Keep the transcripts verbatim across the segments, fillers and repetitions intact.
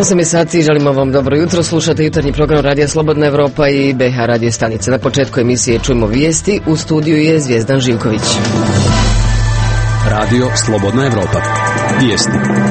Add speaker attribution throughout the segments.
Speaker 1: osam je sati, želimo vam dobro jutro, slušate jutarnji program Radija Slobodna Evropa i B H radio stanice. Na početku emisije čujemo vijesti, u studiju je Zvijezdan Živković.
Speaker 2: Radio Slobodna Evropa. Vijesti.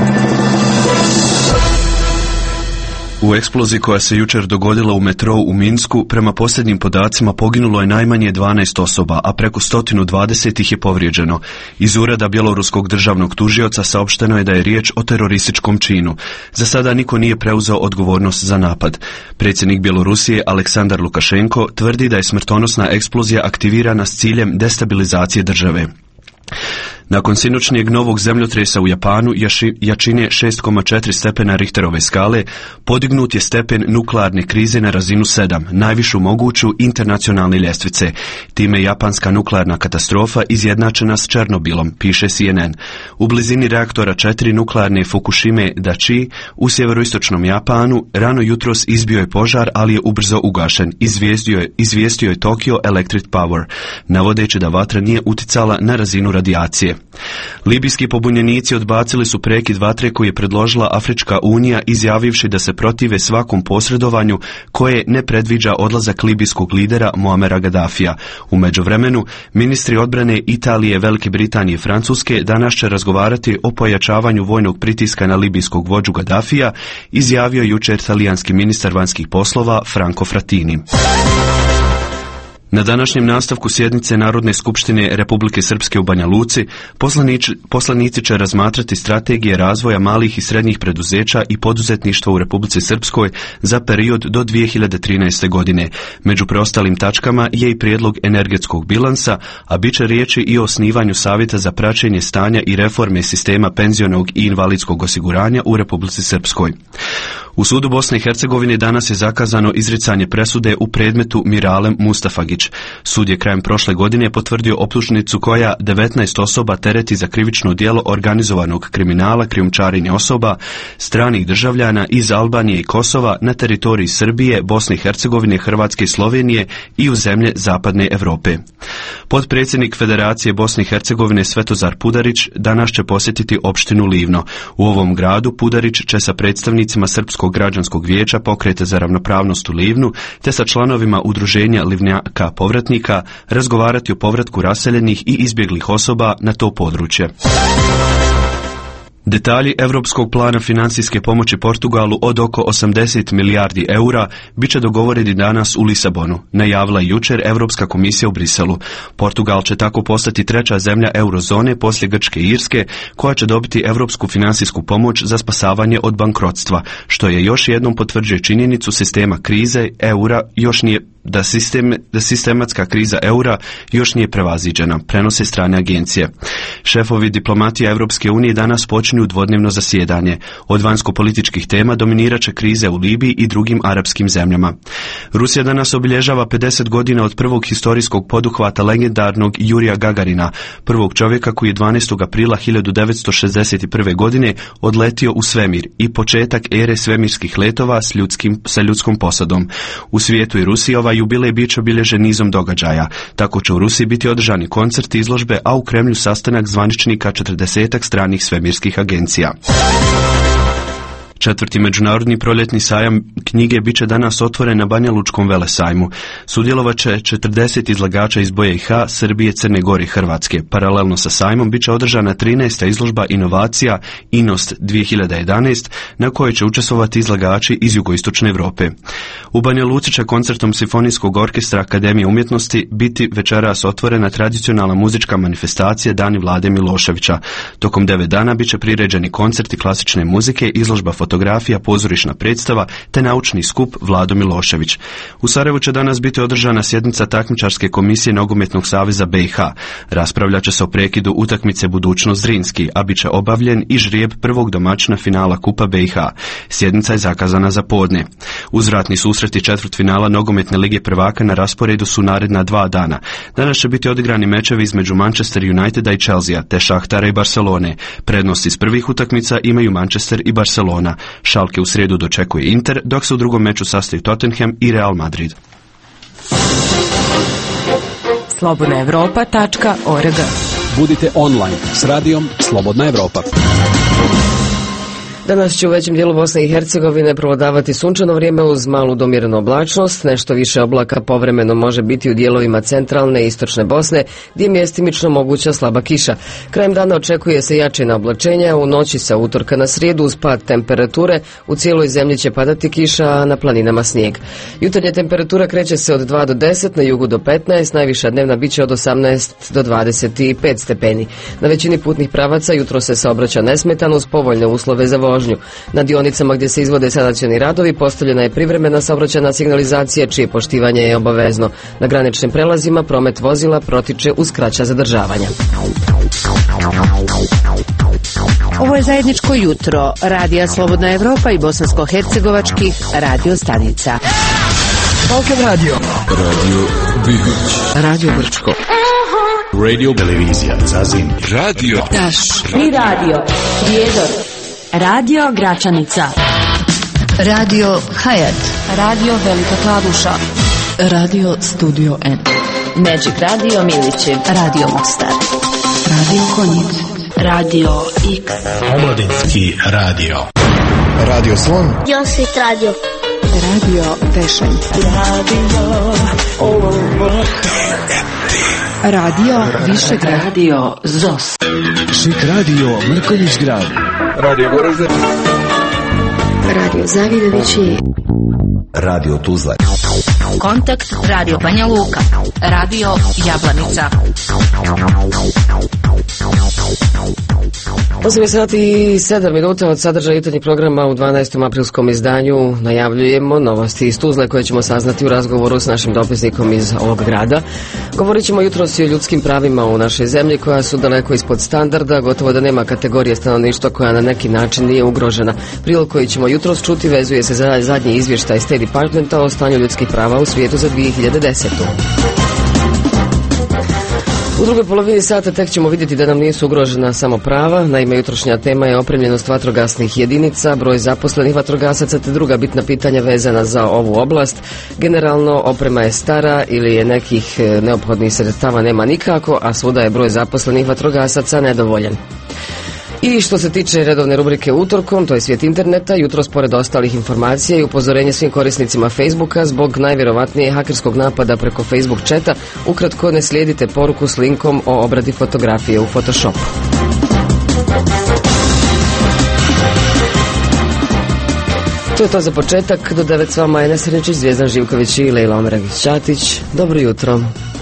Speaker 2: U eksploziji koja se jučer dogodila u metrou u Minsku, prema posljednjim podacima poginulo je najmanje dvanaest osoba, a preko sto dvadeset ih je povrijeđeno. Iz ureda bjeloruskog državnog tužioca saopšteno je da je riječ o terorističkom činu. Za sada niko nije preuzeo odgovornost za napad. Predsjednik Bjelorusije Aleksandar Lukašenko tvrdi da je smrtonosna eksplozija aktivirana s ciljem destabilizacije države. Nakon sinoćnjeg novog zemljotresa u Japanu jaši, jačine šest zarez četiri stepena Richterove skale, podignut je stepen nuklearne krize na razinu sedam, najvišu moguću internacionalne ljestvice. Time je japanska nuklearna katastrofa izjednačena s Černobilom, piše C N N. U blizini reaktora četiri nuklearne Fukushime Daiichi u sjeveroistočnom Japanu rano jutros izbio je požar, ali je ubrzo ugašen, izvijestio je, izvijestio je Tokyo Electric Power, navodeći da vatra nije uticala na razinu radijacije. Libijski pobunjenici odbacili su prekid vatre koji je predložila Afrička unija, izjavivši da se protive svakom posredovanju koje ne predviđa odlazak libijskog lidera Muamera Gaddafija. U međuvremenu, ministri odbrane Italije, Velike Britanije i Francuske danas će razgovarati o pojačavanju vojnog pritiska na libijskog vođu Gaddafija, izjavio jučer talijanski ministar vanjskih poslova Franco Frattini. Na današnjem nastavku sjednice Narodne skupštine Republike Srpske u Banja Luci poslanici, poslanici će razmatrati strategije razvoja malih i srednjih preduzeća i poduzetništva u Republici Srpskoj za period do dvije hiljade trinaeste. godine. Među preostalim tačkama je i prijedlog energetskog bilansa, a bit će riječi i o osnivanju savjeta za praćenje stanja i reforme sistema penzionog i invalidskog osiguranja u Republici Srpskoj. U sudu Bosne i Hercegovine danas je zakazano izricanje presude u predmetu Miralem Mustafagić. Sud je krajem prošle godine potvrdio optužnicu koja devetnaest osoba tereti za krivično djelo organizovanog kriminala, krijumčarenja osoba, stranih državljana iz Albanije i Kosova na teritoriji Srbije, Bosne i Hercegovine, Hrvatske i Slovenije i u zemlje Zapadne Europe. Potpredsjednik Federacije Bosne i Hercegovine Svetozar Pudarić danas će posjetiti opštinu Livno. U ovom gradu Pudarić će sa predstavnicima Srpskog građanskog vijeća, Pokreta za ravnopravnost u Livnu, te sa članovima udruženja Livnjaka povratnika razgovarati o povratku raseljenih i izbjeglih osoba na to područje. Detalji Europskog plana financijske pomoći Portugalu od oko osamdeset milijardi eura bit će dogovoreni danas u Lisabonu, najavila je jučer Europska komisija u Briselu. Portugal će tako postati treća zemlja eurozone poslije Grčke i Irske koja će dobiti europsku financijsku pomoć za spasavanje od bankrotstva, što je još jednom potvrđuje činjenicu sistema krize eura još nije da, sistem, da sistematska kriza eura još nije prevaziđena, prenose strane agencije. Šefovi diplomatija Europske unije danas počinju dvodnevno zasjedanje. Od vanjsko-političkih tema dominirat će krize u Libiji i drugim arapskim zemljama. Rusija danas obilježava pedeset godina od prvog historijskog poduhvata legendarnog Jurija Gagarina, prvog čovjeka koji je dvanaestog aprila hiljadu devetsto šezdeset prve. godine odletio u svemir i početak ere svemirskih letova s ljudskim, sa ljudskom posadom. U svijetu i Rusiji ovaj jubilej bit će obilježen nizom događaja. Tako će u Rusiji biti održani koncert, izložbe, a u Kremlju sastanak zvaničnika četrdesetak stranih svemirskih agencija. Četvrti međunarodni proljetni sajam knjige bit će danas otvoren na Banjalučkom velesajmu. Sudjelovat će četrdeset izlagača iz B i H, Srbije, Crne Gore i Hrvatske. Paralelno sa sajmom bit će održana trinaesta izložba inovacija Inost dvije hiljade jedanaest, na kojoj će učestvovati izlagači iz jugoistočne Europe. U Banja Luci će koncertom Simfonijskog orkestra Akademije umjetnosti biti večeras otvorena tradicionalna muzička manifestacija Dani Vlade Miloševića. Tokom devet dana bit će priređeni koncerti klasične muzike, izložba fotografija, fotografija, pozorišna predstava te naučni skup Vlado Milošević. U Sarajevu će danas biti održana sjednica takmičarske komisije Nogometnog saveza B i H. Raspravljat će se o prekidu utakmice Budućnost Zrinski, a bit će obavljen i žrijeb prvog domaćina finala Kupa B i H. Sjednica je zakazana za podne. Uzvratni susreti četvrtfinala Nogometne lige prvaka na rasporedu su naredna dva dana. Danas će biti odigrani mečevi između Manchester Uniteda i Chelsea, te Šahtara i Barcelone. Prednost iz prvih utakmica imaju Manchester i Barcelona. Schalke u srijedu dočekuje Inter, dok se u drugom meču sastaju Tottenham i Real Madrid.
Speaker 3: slobodna evropa tačka org.
Speaker 2: Budite online s radijom Slobodna Evropa.
Speaker 1: Danas će u većem dijelu Bosne i Hercegovine prevladavati sunčano vrijeme uz malu do umjerenu oblačnost. Nešto više oblaka povremeno može biti u dijelovima centralne i istočne Bosne, gdje je mjestimično moguća slaba kiša. Krajem dana očekuje se jačina oblačenja, u noći sa utorka na srijedu uz pad temperature u cijeloj zemlji će padati kiša, a na planinama snijeg. Jutarnja temperatura kreće se od dva do deset, na jugu do petnaest, najviša dnevna biće od osamnaest do dvadeset pet stepeni. Na većini putnih pravaca jutro se saobraća nesmetano uz povoljne uslove za vožnju. Na dionicama gdje se izvode sanacioni radovi postavljena je privremena saobraćajna signalizacija čije poštivanje je obavezno. Na graničnim prelazima promet vozila protiče uz kraća zadržavanja.
Speaker 4: Ovo je zajedničko jutro Radija Slobodna Evropa i bosansko-hercegovačkih radio stanica.
Speaker 5: Balkan Radio, Radio Bibić,
Speaker 1: Radio Brčko,
Speaker 5: Radio Televizija Zazin, Radio
Speaker 3: Taš, Tri Radio, Prijedor, Radio Gračanica,
Speaker 6: Radio Hayat,
Speaker 3: Radio Velika Kladuša,
Speaker 6: Radio Studio N,
Speaker 3: Magic Radio Milići,
Speaker 6: Radio Mostar, Radio Konjic,
Speaker 3: Radio X,
Speaker 5: Omladinski radio,
Speaker 7: Radio Slon,
Speaker 8: Josit Radio,
Speaker 6: Radio Pešanj,
Speaker 3: Radio
Speaker 6: Radio Višegrad,
Speaker 3: Radio Zos,
Speaker 5: Šik radio Mrkonjić grad,
Speaker 7: Radio Goražde,
Speaker 6: Radio Zavidovići,
Speaker 7: Radio Tuzla,
Speaker 3: Kontakt Radio Banja Luka, Radio Jablanica.
Speaker 1: osam sati i sedam minuta od sadržaja jutarnjeg programa u dvanaestom aprilskom izdanju najavljujemo novosti iz Tuzle koje ćemo saznati u razgovoru s našim dopisnikom iz ovog grada. Govorit ćemo jutros i o ljudskim pravima u našoj zemlji koja su daleko ispod standarda, gotovo da nema kategorije stanovništva koja na neki način nije ugrožena. Prilog koji ćemo jutros čuti vezuje se za zadnji izvještaj State Departmenta o stanju ljudskih prava u svijetu za dvije hiljade desetu. U drugoj polovini sata tek ćemo vidjeti da nam nisu ugrožena samo prava. Naime, jutrošnja tema je opremljenost vatrogasnih jedinica, broj zaposlenih vatrogasaca te druga bitna pitanja vezana za ovu oblast. Generalno, oprema je stara ili je nekih neophodnih sredstava nema nikako, a svuda je broj zaposlenih vatrogasaca nedovoljan. I što se tiče redovne rubrike utorkom, to je svijet interneta, jutros pored ostalih informacija i upozorenje svim korisnicima Facebooka zbog najvjerovatnije hakerskog napada preko Facebook chata, ukratko ne slijedite poruku s linkom o obradi fotografije u Photoshopu. To je to za početak, do devet s vama je Enes Rničić, Zvijezdan Živković i Lejla Omeragić-Ćatić. Dobro jutro.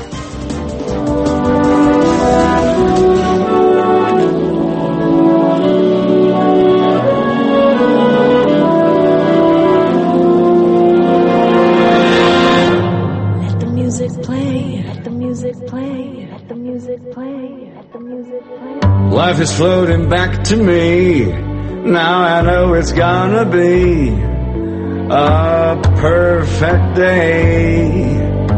Speaker 9: Life is floating back to me. Now I know it's gonna be a perfect day.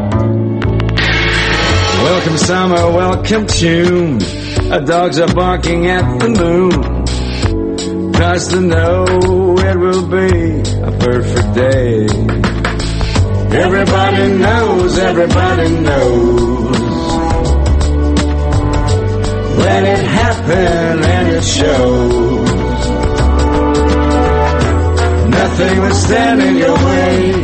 Speaker 9: Welcome summer, welcome June. Dogs are barking at the moon. Cause to know it will be a perfect day. Everybody knows, everybody knows. Let it happen and it shows. Nothing will stand in your way.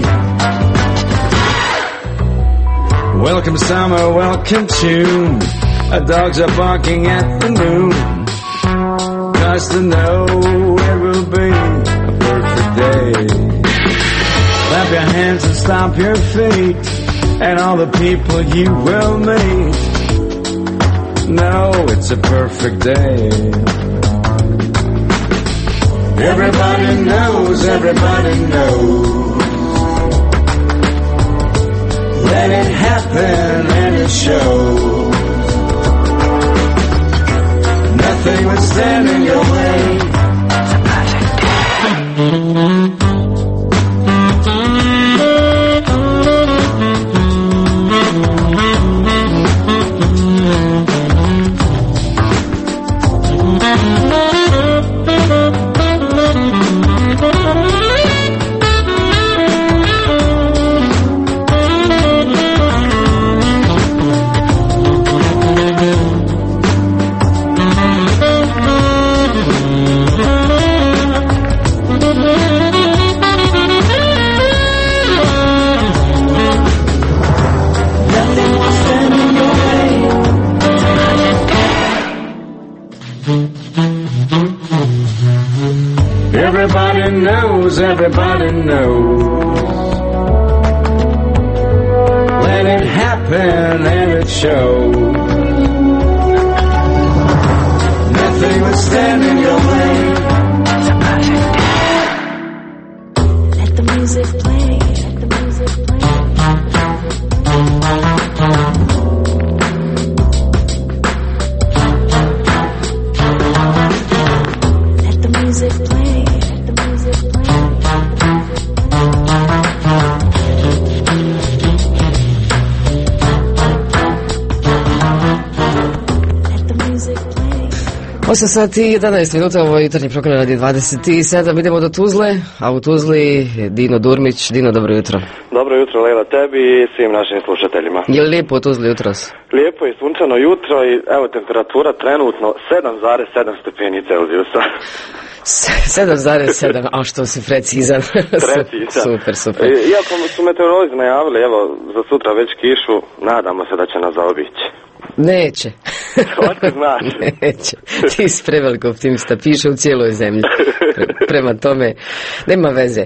Speaker 9: Welcome summer, welcome June. Dogs are barking at the moon. Cause to know it will be a perfect day. Clap your hands and stomp your feet, and all the people you will meet. No, it's a perfect day. Everybody knows, everybody knows. Let it happen and it shows. Nothing will stand in your way. It's a perfect day. knows, everybody knows. Let it happen, let it show. Nothing will stand in your way.
Speaker 8: Let the music play, let the music play. Let the music play, let the music play.
Speaker 1: osam sati i jedanaest minuta, ovo je jutarnji program radi dvadeset sedam, idemo do Tuzle, a u Tuzli Dino Durmić. Dino, dobro jutro.
Speaker 10: Dobro jutro, Lela, tebi i svim našim slušateljima.
Speaker 1: Je li lijepo u Tuzli jutros?
Speaker 10: Lijepo i sunčano jutro i evo temperatura trenutno sedam zarez sedam stepeni Celzijusa.
Speaker 1: sedam zarez sedam, a što si precizan.
Speaker 10: Precizan.
Speaker 1: Super, super.
Speaker 10: Iako su meteorolozi najavili, evo, za sutra već kišu, nadamo se da će nas zaobići.
Speaker 1: Neće.
Speaker 10: Otko znaš?
Speaker 1: Neće. Ti si preveliko optimista, piše u cijeloj zemlji. Prema tome, nema veze. E,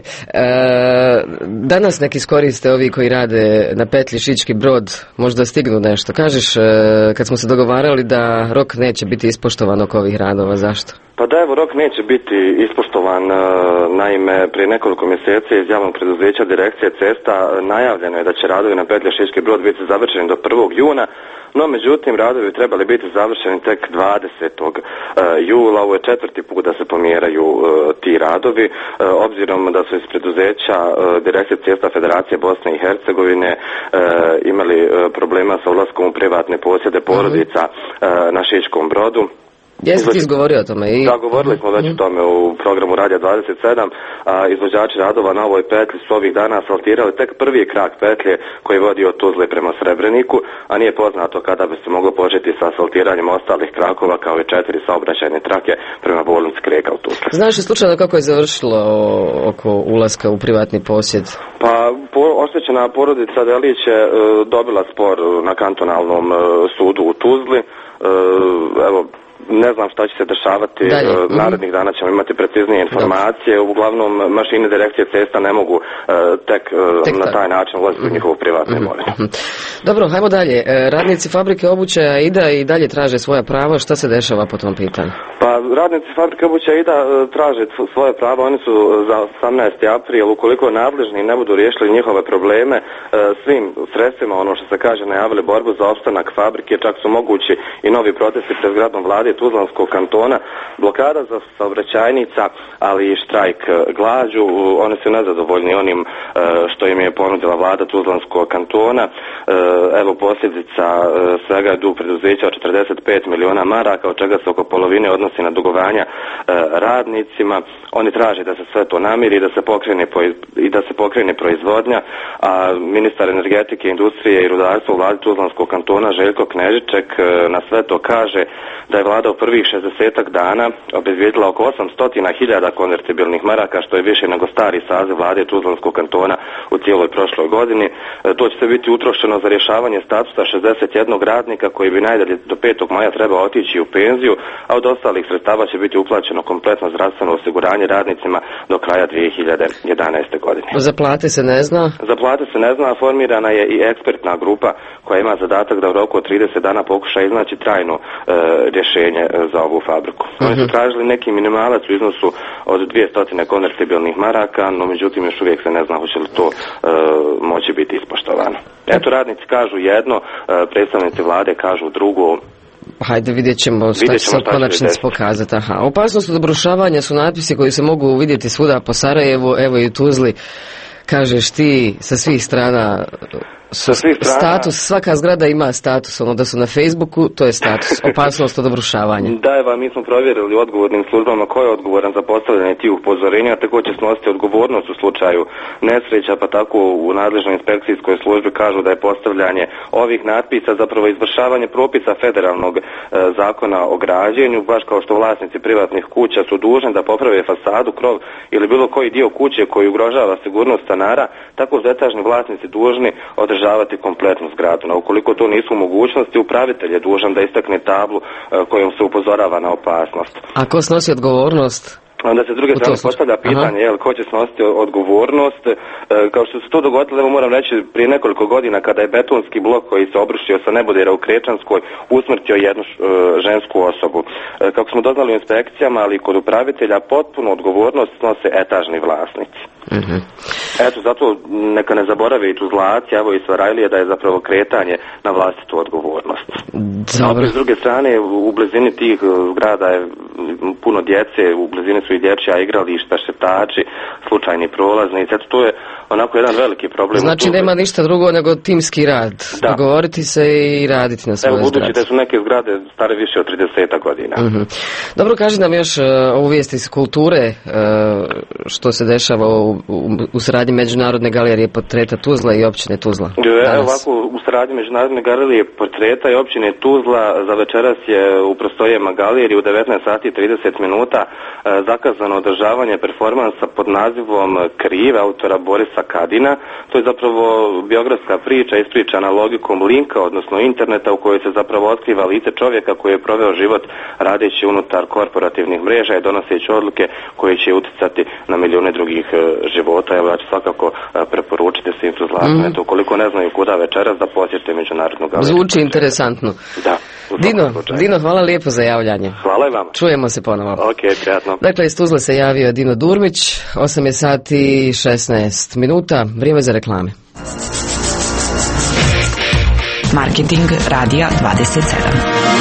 Speaker 1: danas neki iskoriste ovi koji rade na petlji Šički Brod, možda stignu nešto. Kažeš, e, kad smo se dogovarali da rok neće biti ispoštovan oko ovih radova, zašto?
Speaker 10: Pa da, evo, rok neće biti ispoštovan. Naime, prije nekoliko mjeseci iz javnog preduzeća Direkcije cesta najavljeno je da će radovi na petlji Šički Brod biti završeni do prvog juna. No, međutim, radovi bi trebali biti završeni tek dvadesetog jula. Ovo je četvrti put da se pomjeraju uh, ti radovi, uh, obzirom da su iz preduzeća uh, Direkcije cesta Federacije Bosne i Hercegovine uh, imali uh, problema sa ulaskom u privatne posjede porodica uh, na Šičkom Brodu.
Speaker 1: Jesi ti izgovorio o tome? I...
Speaker 10: Da, govorili smo već o tome u programu Radija dvadeset sedam. A, izvođači radova na ovoj petlji su ovih dana asfaltirali tek prvi krak petlje koji vodi od Tuzle prema Srebreniku, a nije poznato kada bi se moglo početi sa asfaltiranjem ostalih krakova kao i četiri saobraćajne trake prema bolnici Kreka u Tuzli.
Speaker 1: Znaš li slučajno kako je završilo oko ulaska u privatni posjed?
Speaker 10: Pa, po, oštećena porodica Delić je e, dobila spor na kantonalnom e, sudu u Tuzli. E, evo, ne znam šta će se dešavati. Dalje. Narednih dana ćemo imati preciznije informacije. Dobro. Uglavnom, mašine Direkcije cesta ne mogu uh, tek, uh, tek na taj način ulaziti u njihovu privatnu imovinu.
Speaker 1: Mm-hmm. Dobro, hajmo dalje. Radnici fabrike obuće Aida i dalje traže svoja prava. Šta se dešava po tom pitanju?
Speaker 10: Pa, radnici fabrike obuće Aida uh, traže svoje prava. Oni su za osamnaesti april, ukoliko nadležni ne budu riješili njihove probleme, uh, svim sredstvima, ono što se kaže, najavili borbu za opstanak fabrike. Čak su mogući i novi protesti pred zgradom vlade Tuzlanskog kantona, blokada za saobraćajnica, ali i štrajk glađu. Oni su nezadovoljni onim što im je ponudila vlada Tuzlanskog kantona. Evo, posljedica svega je dug preduzeća od četrdeset pet miliona maraka, od čega se oko polovine odnosi na dugovanja radnicima. Oni traže da se sve to namiri i da se pokrene, i da se pokrene proizvodnja, a ministar energetike, industrije i rudarstva u vladi Tuzlanskog kantona Željko Knežiček na sve to kaže da je vlada u prvih šezdesetak dana obezbijedila oko osamsto hiljada konvertibilnih maraka, što je više nego stari saziv vlade Tuzlanskog kantona u cijeloj prošloj godini. To će se biti utrošeno za rješavanje statusa šezdeset jednog radnika koji bi najdalje do petog maja trebao otići u penziju, a od ostalih sredstava će biti uplaćeno kompletno zdravstveno osiguranje radnicima do kraja dvije hiljade jedanaeste godine.
Speaker 1: Za plate se ne zna?
Speaker 10: Za plate se ne zna, formirana je i ekspertna grupa koja ima zadatak da u roku od trideset dana pokuša iznaći trajno e, rješenje za ovu fabriku. Uh-huh. Oni su tražili neki minimalac u iznosu od dvjesto konvertibilnih maraka, no međutim još uvijek se ne zna hoće li to e, moći biti ispoštovano. Eto, radnici kažu jedno, e, predstavnici vlade kažu drugo.
Speaker 1: Hajde, vidjet ćemo šta će se konačnici pokazati. Aha. Opasnost od obrušavanja su natpisi koji se mogu vidjeti svuda po Sarajevu, evo i u Tuzli. Kažeš ti sa svih strana...
Speaker 10: Sa svih strana...
Speaker 1: Status, svaka zgrada ima status, ono da su na Facebooku, to je status, opasnost od obrušavanja.
Speaker 10: Da, evo, mi smo provjerili odgovornim službama ko je odgovoran za postavljanje tih upozorenja, tako će snositi odgovornost u slučaju nesreća, pa tako u nadležnoj inspekcijskoj službi kažu da je postavljanje ovih natpisa zapravo izvršavanje propisa federalnog e, zakona o građenju, baš kao što vlasnici privatnih kuća su dužni da poprave fasadu, krov ili bilo koji dio kuće koji ugrožava sigurnost stanara, tako su etažni vlasnici dužni održavati kompletnu zgradu. No, ukoliko to nisu u mogućnosti, upravitelj je dužan da istakne tablu e, kojom se upozorava na opasnost.
Speaker 1: A ko snosi odgovornost?
Speaker 10: onda se s druge strane postavlja pitanje, jel, ko će snositi odgovornost. E, kao što se to dogodilo, evo moram reći, prije nekoliko godina kada je betonski blok koji se obrušio sa nebodera u Krečanskoj usmrtio jednu e, žensku osobu. E, kako smo doznali u inspekcijama, ali i kod upravitelja, potpuno odgovornost snose etažni vlasnici.
Speaker 1: Mm-hmm.
Speaker 10: Eto, zato neka ne zaborave i Tuzlaci, evo i Sarajlije, da je zapravo kretanje na vlastitu odgovornost.
Speaker 1: Dobro.
Speaker 10: A s druge strane, u blizini tih zgrada je puno djece, u blizini su i dječja igrališta, šetači, slučajni prolaznici. Eto, to je onako jedan veliki problem.
Speaker 1: Znači nema ništa drugo nego timski rad.
Speaker 10: Da.
Speaker 1: Dogovoriti se i raditi na svojoj
Speaker 10: zgradi. Evo, budući
Speaker 1: zgradi.
Speaker 10: da su neke zgrade stare više od trideset godina.
Speaker 1: Mm-hmm. Dobro, kaži nam još uh, ovu vijest iz kulture, uh, što se dešava u, u, u saradnji Međunarodne galerije portreta Tuzla i općine Tuzla.
Speaker 10: Evo ovako, u saradnji Međunarodne galerije portreta i općine Tuzla za večeras je u prostorijama galerije u devetnaest sati i trideset minuta uh, zakazano održavanje performansa pod nazivom Kriv autora Borisa Kadina. To je zapravo biografska priča ispričana logikom linka, odnosno interneta, u kojoj se zapravo otkriva lice čovjeka koji je proveo život radeći unutar korporativnih mreža i donoseći odluke koje će uticati na milijune drugih uh, života. Evo, ja ću svakako uh, preporučiti svim Tuzlacima. Mm. Ukoliko ne znaju kuda večeras, da posjetite Međunarodnu galeriju.
Speaker 1: Zvuči interesantno.
Speaker 10: Da.
Speaker 1: Dino, Dino, hvala lijepo za javljanje.
Speaker 10: Hvala i vama.
Speaker 1: Čujemo se ponovo.
Speaker 10: Ok, prijatno.
Speaker 1: Dakle, iz Tuzle se javio Dino Durmić, osam je sati i šesnaest minuta, vrijeme za reklame.
Speaker 3: Marketing Radija dvadeset sedam.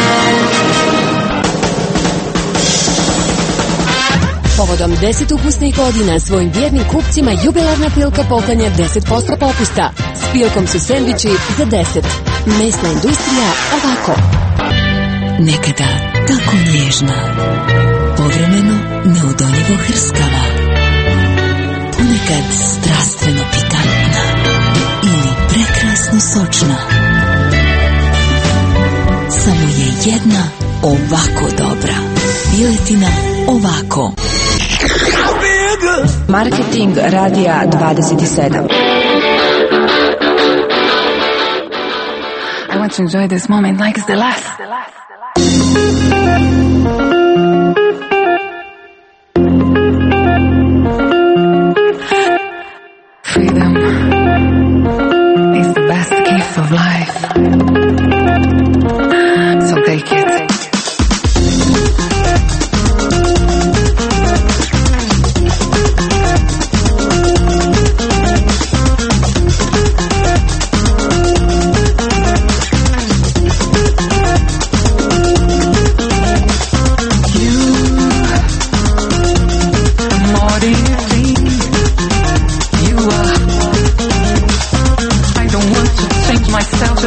Speaker 11: Povodom deset ukusnih godina svojim vjernim kupcima jubilarna Pilka poklanja deset posto popusta. S Pilkom su sendviči za deset. Mesna industrija ovako. Nekada tako nježna, povremeno neodoljivo hrskava, ponekad strastveno pikantna ili prekrasno sočna. Samo je jedna ovako dobra. Piletina ovako.
Speaker 3: Marketing Radija dvadeset sedam.
Speaker 12: I want to enjoy this moment like it's the last. Freedom is the best gift of life. So take it. Myself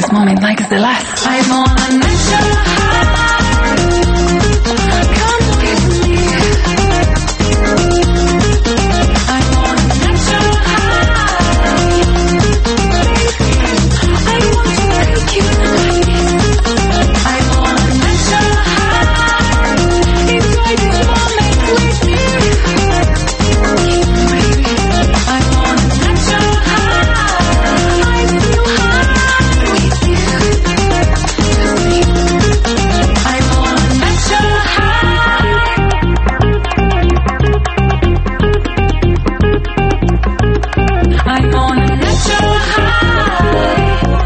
Speaker 12: this moment like it's the last. I'm on a natural high. Come with me. I'm on a natural high. I want to take you like this. I'm on a natural high. Enjoy this moment with me. I'm on a natural high. I feel high with you. I'm on a natural high. I'm on a natural high.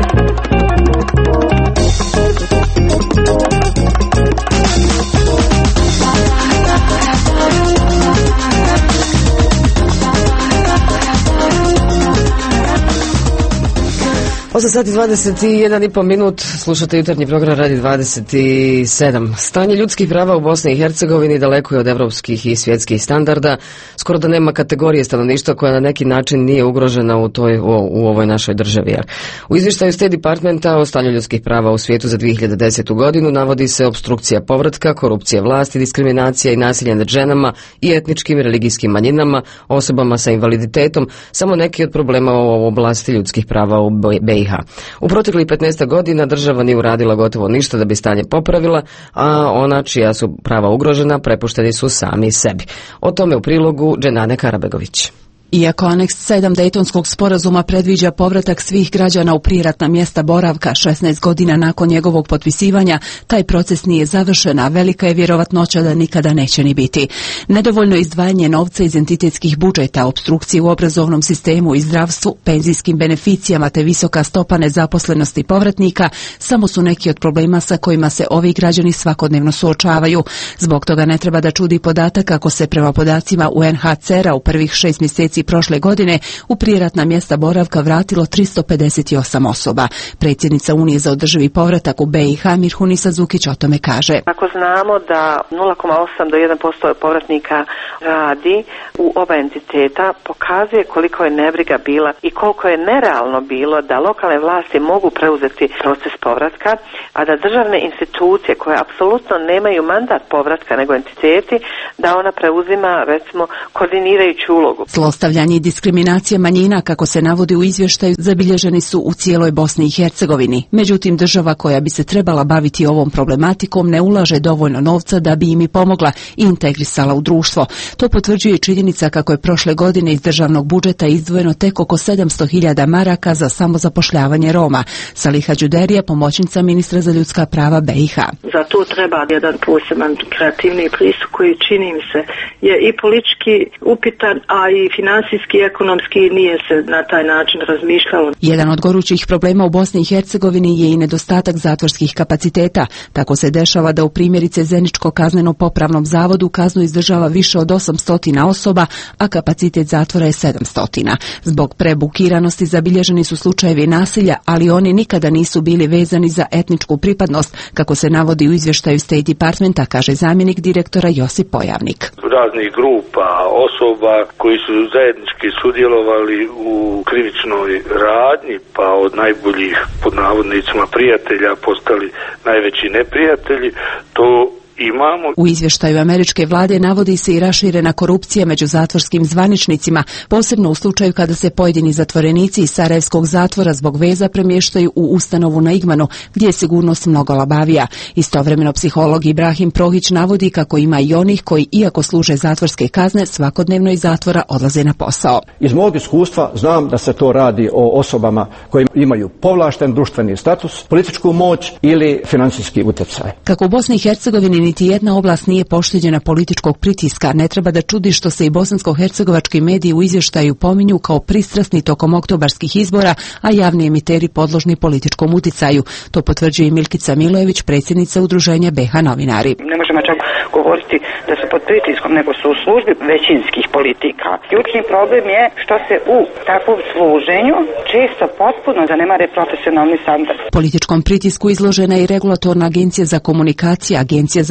Speaker 1: osam sati dvadeset jedan i pol minut, slušate jutarnji program Radi dvadeset sedam. Stanje ljudskih prava u Bosni i Hercegovini daleko je od evropskih i svjetskih standarda. Skoro da nema kategorije stanovništva koja na neki način nije ugrožena u, toj, u, u ovoj našoj državi. U izvještaju State Departmenta o stanju ljudskih prava u svijetu za dvije hiljade desetu godinu navodi se obstrukcija povratka, korupcija vlasti, diskriminacija i nasilje nad ženama i etničkim i religijskim manjinama, osobama sa invaliditetom, samo neki od problema u oblasti ljudskih prava u B i H. U proteklih petnaest godina država nije uradila gotovo ništa da bi stanje popravila, a ona čija su prava ugrožena prepušteni su sami sebi. O tome u prilogu Dženane Karabegović.
Speaker 13: Iako aneks sedam Dejtonskog sporazuma predviđa povratak svih građana u prijeratna mjesta boravka šesnaest godina nakon njegovog potpisivanja, taj proces nije završen, a velika je vjerovatnoća da nikada neće ni biti. Nedovoljno izdvajanje novca iz entitetskih budžeta, opstrukcije u obrazovnom sistemu i zdravstvu, penzijskim beneficijama te visoka stopa nezaposlenosti povratnika samo su neki od problema sa kojima se ovi građani svakodnevno suočavaju. Zbog toga ne treba da čudi podatak kako se prema podacima U N H C R-a u prvih šest mjeseci prošle godine u prijeratna mjesta boravka vratilo tristo pedeset osam osoba. Predsjednica Unije za održivi povratak u B i H Mirhunisa Zukić o tome kaže.
Speaker 14: Ako znamo da nula zarez osam do jedan posto povratnika radi u oba entiteta, pokazuje koliko je nebriga bila i koliko je nerealno bilo da lokalne vlasti mogu preuzeti proces povratka, a da državne institucije koje apsolutno nemaju mandat povratka nego entiteti, da ona preuzima recimo koordinirajuću ulogu.
Speaker 13: Zlostavljanje i diskriminacija manjina, kako se navodi u izvještaju, zabilježeni su u cijeloj Bosni i Hercegovini. Međutim, država koja bi se trebala baviti ovom problematikom ne ulaže dovoljno novca da bi im i pomogla i integrisala u društvo. To potvrđuje činjenica kako je prošle godine iz državnog budžeta izdvojeno tek oko sedamsto hiljada maraka za samozapošljavanje Roma. Saliha Đuderija, pomoćnica ministra za ljudska prava B i H.
Speaker 15: Za to treba jedan poseban kreativni pristup koji, čini mi se, je i politički upitan, a i finansijski i ekonomski nije se na taj način razmišljalo.
Speaker 13: Jedan od gorućih problema u Bosni i Hercegovini je i nedostatak zatvorskih kapaciteta. Tako se dešava da u primjerice Zeničko kazneno popravnom zavodu kaznu izdržava više od osamsto osoba, a kapacitet zatvora je sedamsto. Zbog prebukiranosti zabilježeni su slučajevi nasilja, ali oni nikada nisu bili vezani za etničku pripadnost, kako se navodi u izvještaju State Departmenta, kaže zamjenik direktora Josip Pojavnik.
Speaker 16: Raznih grupa, osoba koji su zajednički sudjelovali u krivičnoj radnji, pa od najboljih pod navodnicima prijatelja postali najveći neprijatelji, to imamo.
Speaker 13: U izvještaju američke vlade navodi se i raširena korupcija među zatvorskim zvaničnicima, posebno u slučaju kada se pojedini zatvorenici iz Sarajevskog zatvora zbog veza premještaju u ustanovu na Igmanu, gdje je sigurnost mnogo labavija. Istovremeno psiholog Ibrahim Prohić navodi kako ima i onih koji, iako služe zatvorske kazne, svakodnevno iz zatvora odlaze na posao.
Speaker 17: Iz mog iskustva znam da se to radi o osobama koji imaju povlašten društveni status, političku moć ili financijski utjecaj.
Speaker 13: Kako u Bosni i Hercegovini niti jedna oblast nije pošteđena političkog pritiska, ne treba da čudi što se i bosansko-hercegovački mediji u izvještaju pominju kao pristrasni tokom oktobarskih izbora, a javni emiteri podložni političkom uticaju. To potvrđuje i Milkica Milojević, predsjednica udruženja B H novinari.
Speaker 18: Ne možemo čak govoriti da su pod pritiskom, nego su u službi većinskih politika. Ključni problem je što se u takvom služenju često potpuno zanemare profesionalni standard.
Speaker 13: Političkom pritisku izložena je i regulatorna agencija za komunikacije, agencija za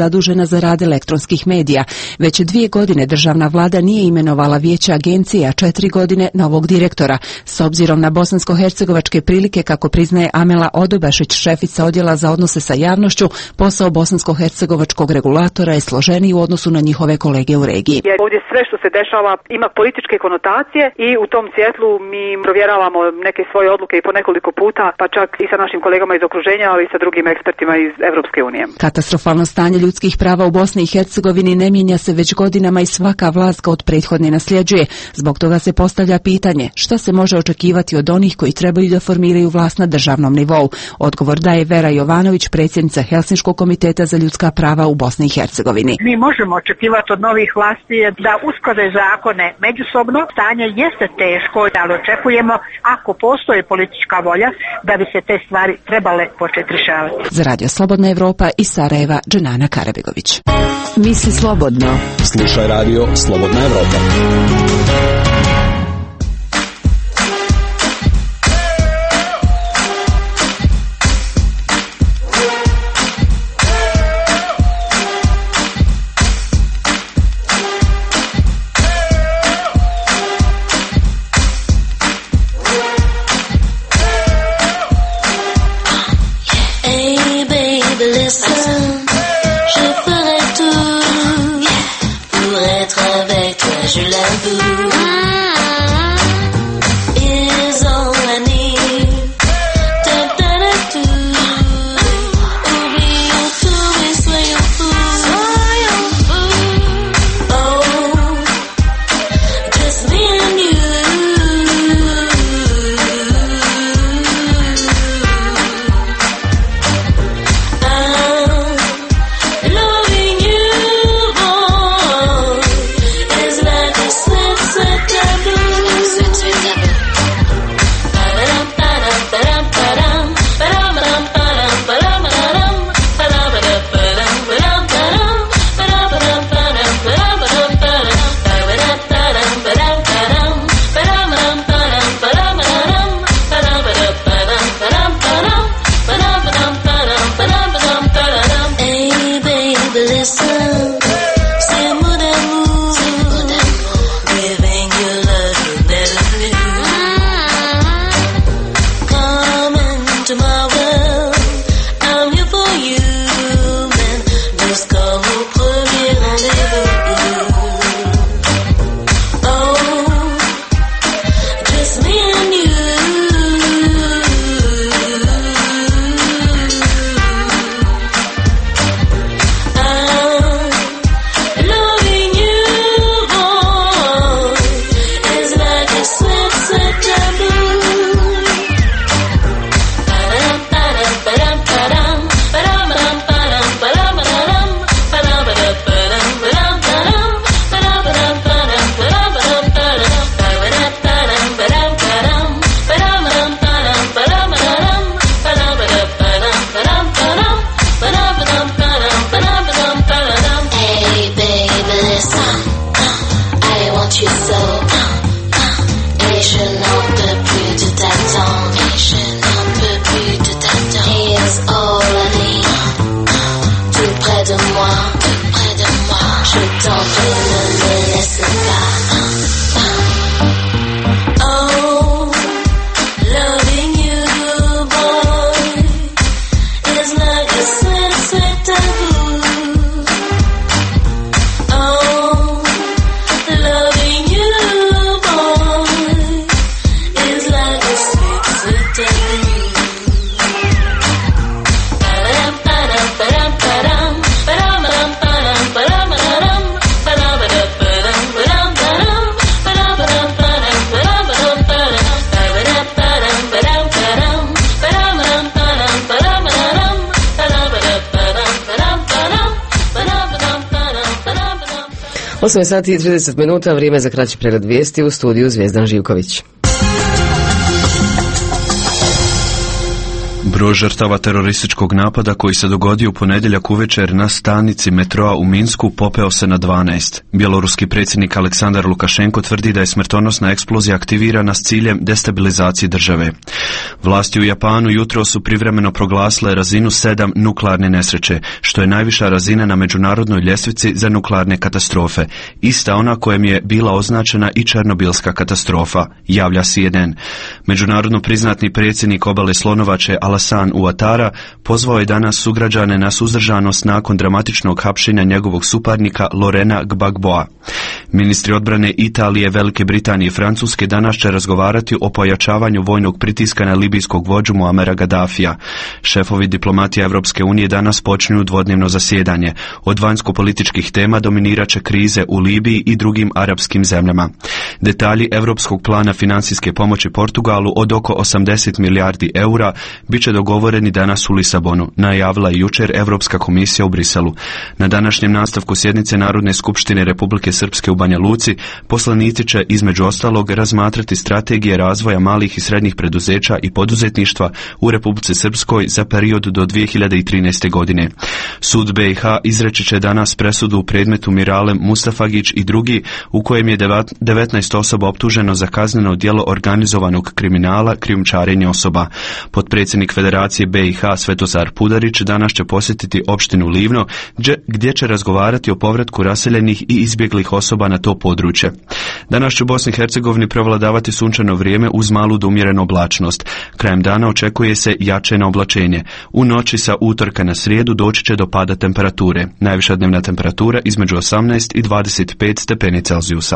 Speaker 13: zadužena za rad elektronskih medija. Već dvije godine državna vlada nije imenovala vijeće agencije, a četiri godine novog direktora. S obzirom na bosansko-hercegovačke prilike, kako priznaje Amela Odobašić, šefica odjela za odnose sa javnošću, posao bosansko-hercegovačkog regulatora je složeniji u odnosu na njihove kolege u regiji.
Speaker 19: Jer ovdje sve što se dešava ima političke konotacije i u tom svjetlu mi provjeravamo neke svoje odluke i po nekoliko puta, pa čak i sa našim kolegama iz okruženja, ali i sa drugim ekspertima iz Europske unije.
Speaker 13: Katastrofalno stanje ljudskih prava u Bosni i Hercegovini ne mijenja se već godinama i svaka vlast ga od prethodne nasljeđuje. Zbog toga se postavlja pitanje šta se može očekivati od onih koji trebaju da formiraju vlast na državnom nivou. Odgovor daje Vera Jovanović, predsjednica Helsinškog komiteta za ljudska prava u Bosni i Hercegovini.
Speaker 20: Mi možemo očekivati od novih vlasti da usklade zakone međusobno. Stanje jeste teško, ali očekujemo, ako postoji politička volja, da bi se te stvari trebale početi rješavati.
Speaker 13: Za Radio Slobodna Evropa iz Sarajeva, Dženana Karabegović.
Speaker 4: Misli slobodno.
Speaker 5: Slušaj Radio Slobodna Evropa.
Speaker 8: Je l'avoue, is all I need. Da da da do. Oublions tout et soyons fous. Soyons fous. Oh, just me and you. I'm loving you, boy. It's like a sweet, sweet taboo. Sweet, sweet taboo. Ba-da-dum, ba-dum, ba-dum, ba-dum. Ba-dum, ba-dum, ba-dum, ba-dum, ba-dum. Ba-dum, ba-dum, ba-dum, ba-dum. Ba-dum, ba-dum, ba-dum, ba-dum, ba-dum. Ba-dum, ba-dum, ba-dum, ba-dum. Ba-dum, ba-dum, ba-dum, ba-dum, ba-dum. Ba-dum, ba-dum, ba-dum. Ba-dum, ba-dum, ba-dum, ba-dum, ba-dum. Hey, baby, listen. C'est un mot d'amour. Giving you love you never knew. Come into my world. I'm here for you, man. Just comme au premier rendez-vous. Oh, just me and you. I'm loving you, boy. It's like a sweet, sweet taboo. Ba-dum, ba-dum, ba-dum, ba-dum. Ba-dum, ba-dum, ba-dum, ba-dum, ba-dum. Ba-dum, ba-dum, ba-dum, ba-dum, ba-dum. Ba-dum, ba-dum, ba-dum, ba-dum, ba-dum, ba-dum. Ba-dum, ba-dum, ba-dum, ba-dum. Ba-dum, ba-dum, ba-dum, ba-dum, ba-dum. Ba-dum, ba-dum, ba-dum, ba-dum, ba-dum. Ba-dum, ba-dum, ba-dum, ba-dum, ba-dum, ba-dum. Hey, baby, listen. I want you so. Et je n'en peux plus de t'attendre. Et je n'en peux plus de t'attendre. Here's all I need. Tout près de moi. Tout près de moi. Je t'en prie, ne me laisse pas. Oh, loving you, boy, is like a sweet, sweet taboo. Oh, loving you, boy, is like a sweet, sweet taboo. Ba-dum, ba-dum, ba-dum, ba-dum. Ba-dum, ba-dum, ba-dum, ba-dum, ba-dum. Ba-dum, ba-dum, ba-dum, ba-dum. Ba-dum, ba-dum, ba-dum, ba-dum, ba-dum, ba-dum. Ba-dum, ba-dum, ba-dum, ba-dum. Ba-dum, ba-dum, ba-dum, ba-dum, ba-dum. Ba-dum, ba-dum, ba-dum, ba-dum. Ba-dum, ba-dum, ba-dum, ba-dum, ba-dum.
Speaker 1: osam sati i trideset minuta, vrijeme za kraći pregled vijesti u studiju Zvijezdan Živković.
Speaker 2: Broj žrtava terorističkog napada koji se dogodio u ponedjeljak uvečer na stanici metroa u Minsku popeo se na dvanaest. Bjeloruski predsjednik Aleksandar Lukašenko tvrdi da je smrtonosna eksplozija aktivirana s ciljem destabilizacije države. Vlasti u Japanu jutro su privremeno proglasile razinu sedam nuklearne nesreće, što je najviša razina na međunarodnoj ljestvici za nuklearne katastrofe, ista ona kojem je bila označena i Černobilska katastrofa, javlja C N N. Međunarodno priznatni predsjednik obale Slonovače Alassane Ouattara pozvao je danas sugrađane na suzdržanost nakon dramatičnog hapšenja njegovog suparnika Laurenta Gbagboa. Ministri odbrane Italije, Velike Britanije i Francuske danas će razgovarati o pojačavanju vojnog pritiska na libijskog vođu Muamera Gaddafija. Šefovi diplomatije Europske unije danas počinju dvodnevno zasjedanje. Od vanjsko-političkih tema dominirat će krize u Libiji i drugim arapskim zemljama. Detalji europskog plana financijske pomoći Portugalu od oko osamdeset milijardi eura bit će dogovoreni danas u Lisabonu, najavila je jučer Europska komisija u Briselu. Na današnjem nastavku sjednice Narodne skupštine Republike Srpske u Banja Luci poslanici će između ostalog razmatrati strategije razvoja malih i srednjih preduzeća i poduzetništva u Republici Srpskoj za period do dvije hiljade trinaeste. godine. Sud B i H izreći će danas presudu u predmetu Miralem Mustafagić i drugi, u kojem je devetnaest osoba optuženo za kazneno djelo organizovanog kriminala, krijumčarenje osoba. Potpredsjednik Federacije B i H Svetozar Pudarić danas će posjetiti opštinu Livno, gdje će razgovarati o povratku raseljenih i izbjeglih osoba na to područje. Danas će u Bosni i Hercegovini prevladavati sunčano vrijeme uz malu do umjerenu oblačnost. Krajem dana očekuje se jače na oblačenje. U noći sa utorka na srijedu doći će do pada temperature. Najviša dnevna temperatura između osamnaest i dvadeset pet stepeni Celzijusa.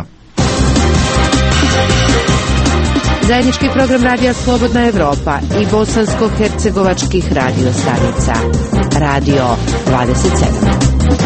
Speaker 4: Zajednički program Radija Slobodna Evropa i bosansko-hercegovačkih radio stanica. Radio dvadeset sedam.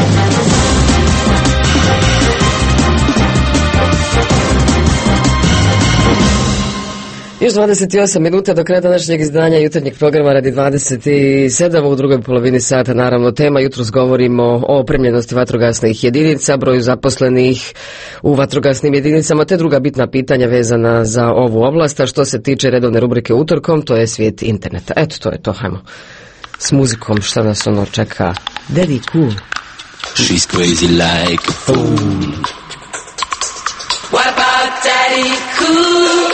Speaker 1: Još dvadeset osam minuta do kraja današnjeg izdanja jutarnjeg programa Radi dvadeset sedam. U drugoj polovini sata naravno tema. Jutros govorimo o opremljenosti vatrogasnih jedinica, broju zaposlenih u vatrogasnim jedinicama te druga bitna pitanja vezana za ovu oblast. A što se tiče redovne rubrike utorkom, to je svijet interneta. Eto, to je to. Hajmo s muzikom šta nas ono čeka. Daddy cool.
Speaker 21: She's crazy like a fool. What about Daddy cool?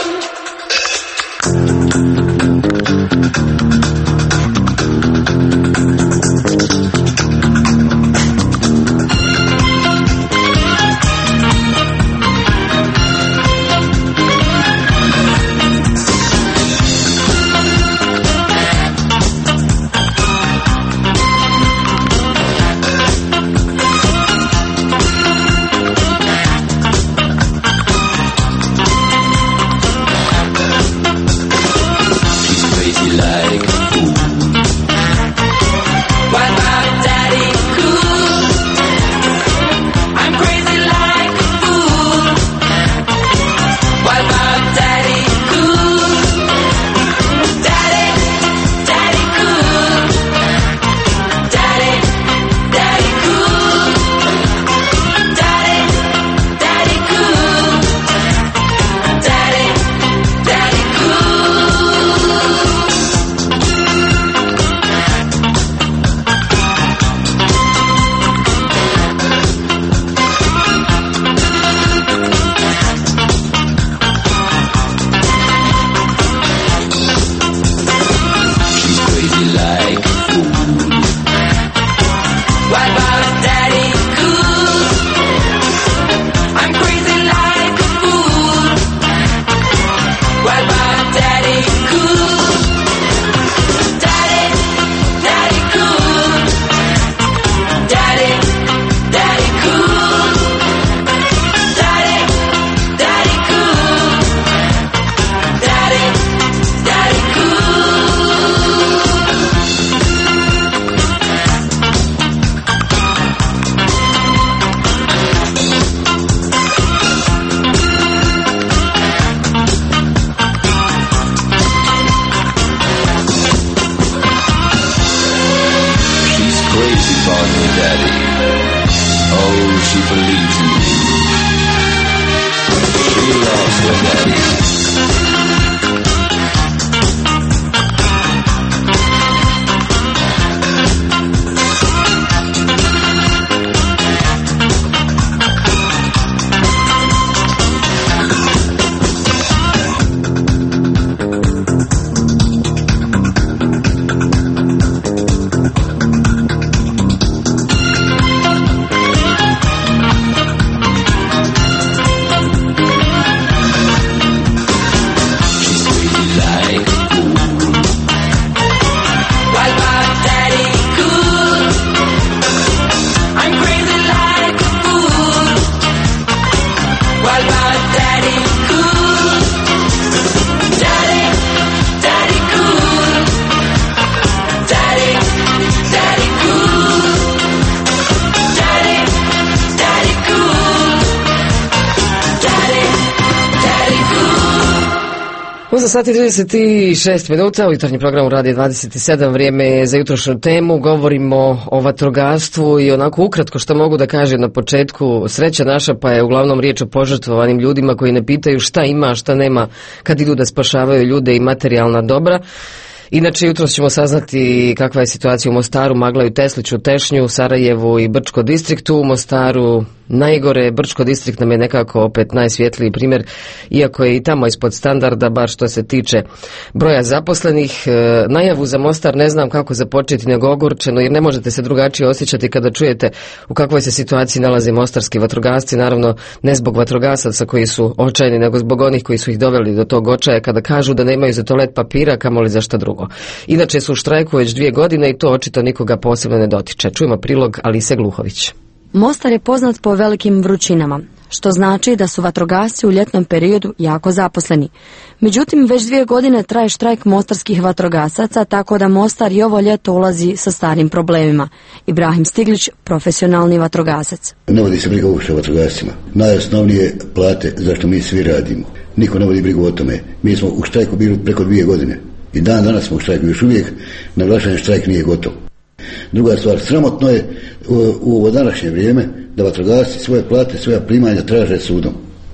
Speaker 1: osam sati i trideset šest minuta u jutarnjem programu Radio dvadeset sedam, vrijeme je za jutrošnju temu. Govorimo o vatrogastvu i onako ukratko što mogu da kažem na početku. Sreća naša pa je uglavnom riječ o požrtvovanim ljudima koji ne pitaju šta ima, šta nema kad idu da spašavaju ljude i materijalna dobra. Inače, jutros ćemo saznati kakva je situacija u Mostaru, Maglaju, Tesliću, Tešnju, Sarajevu i Brčko distriktu. U Mostaru najgore, Brčko distrikt nam je nekako opet najsvjetliji primjer, iako je i tamo ispod standarda, bar što se tiče broja zaposlenih. E, najavu za Mostar ne znam kako započeti nego ogorčeno, jer ne možete se drugačije osjećati kada čujete u kakvoj se situaciji nalaze mostarski vatrogasci, naravno ne zbog vatrogasaca koji su očajni, nego zbog onih koji su ih doveli do tog očaja kada kažu da nemaju za toalet papira, kamoli za šta drugo. Inače su u štrajku već dvije godine i to očito nikoga posebno ne dotiče. Čujemo prilog Alise Gluhović.
Speaker 6: Mostar je poznat po velikim vrućinama, što znači da su vatrogasci u ljetnom periodu jako zaposleni. Međutim, već dvije godine traje štrajk mostarskih vatrogasaca, tako da Mostar i ovo ljeto ulazi sa starim problemima. Ibrahim Stiglić, profesionalni vatrogasac.
Speaker 22: Ne vodi se briga uopšte o vatrogascima. Najosnovnije plate zašto mi svi radimo. Niko ne vodi brigu o tome. Mi smo u štrajku bili preko dvije godine. I dan danas smo u štrajku, još uvijek naglašen štrajk nije gotov. Druga stvar, sramotno je u, u ovo današnje vrijeme da vatrogasci svoje plate, svoja primanja traže sudom.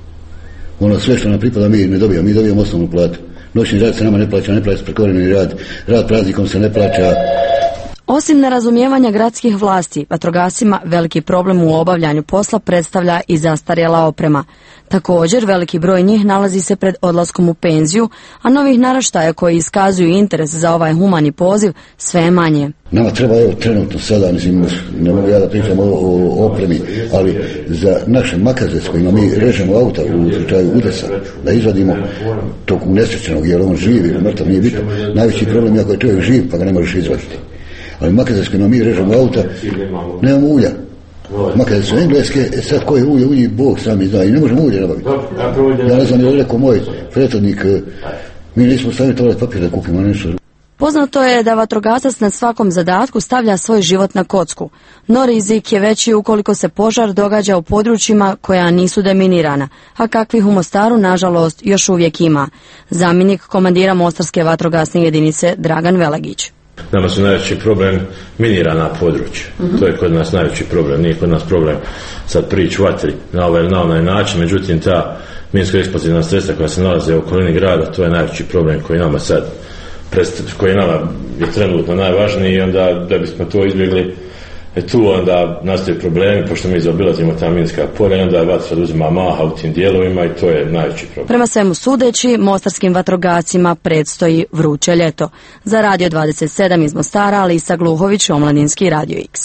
Speaker 22: Ono sve što nam pripada mi ne dobijamo, mi dobijamo osnovnu platu. Noćni rad se nama ne plaća, ne plaća se prekovremeni rad, rad praznikom se ne plaća.
Speaker 6: Osim nerazumijevanja gradskih vlasti, vatrogascima veliki problem u obavljanju posla predstavlja i zastarjela oprema. Također, veliki broj njih nalazi se pred odlaskom u penziju, a novih naraštaja koji iskazuju interes za ovaj humani poziv sve je manje.
Speaker 22: Nama treba, evo, trenutno sada, mislim, ne mogu ja da pričam o, o opremi, ali za naše makaze s kojima mi režemo auta u slučaju udesa, da izvadimo tog unesrećenog, jer on živ ili mrtav, nije bitno. Najveći problem je ako je čovjek živ, pa ga ne možeš izvaditi. Ali makaze s kojima mi režemo auta, nemamo ulja. Makaze su engleske, e sad koje ulje, ulje Bog sami zna i ne možemo ulje nabaviti. Ja ne znam, je rekao moj prethodnik, mi nismo stavili toalet papir da kupimo nešto.
Speaker 6: Poznato je da vatrogasac na svakom zadatku stavlja svoj život na kocku, no rizik je veći ukoliko se požar događa u područjima koja nisu deminirana, a kakvih u Mostaru nažalost još uvijek ima. Zamjenik komandira Mostarske vatrogasne jedinice Dragan Velagić.
Speaker 23: Nama su najveći problem minirana područja. Uh-huh. To je kod nas najveći problem. Nije kod nas problem sad prići vatri na ovaj na onaj način, međutim ta minsko-eksplozivna sredstva koja se nalaze u okolini grada, to je najveći problem koji nama sad koji nama je trenutno najvažniji i onda da bismo to izbjegli e tu onda nastaju problemi pošto mi zaobilazimo ta minska polja i onda vatra uzima maha u tim dijelovima i to je najveći problem.
Speaker 6: Prema svemu sudeći, mostarskim vatrogascima predstoji vruće ljeto. Za Radio dvadeset sedam iz Mostara, Alisa Gluhović, Omladinski Radio X.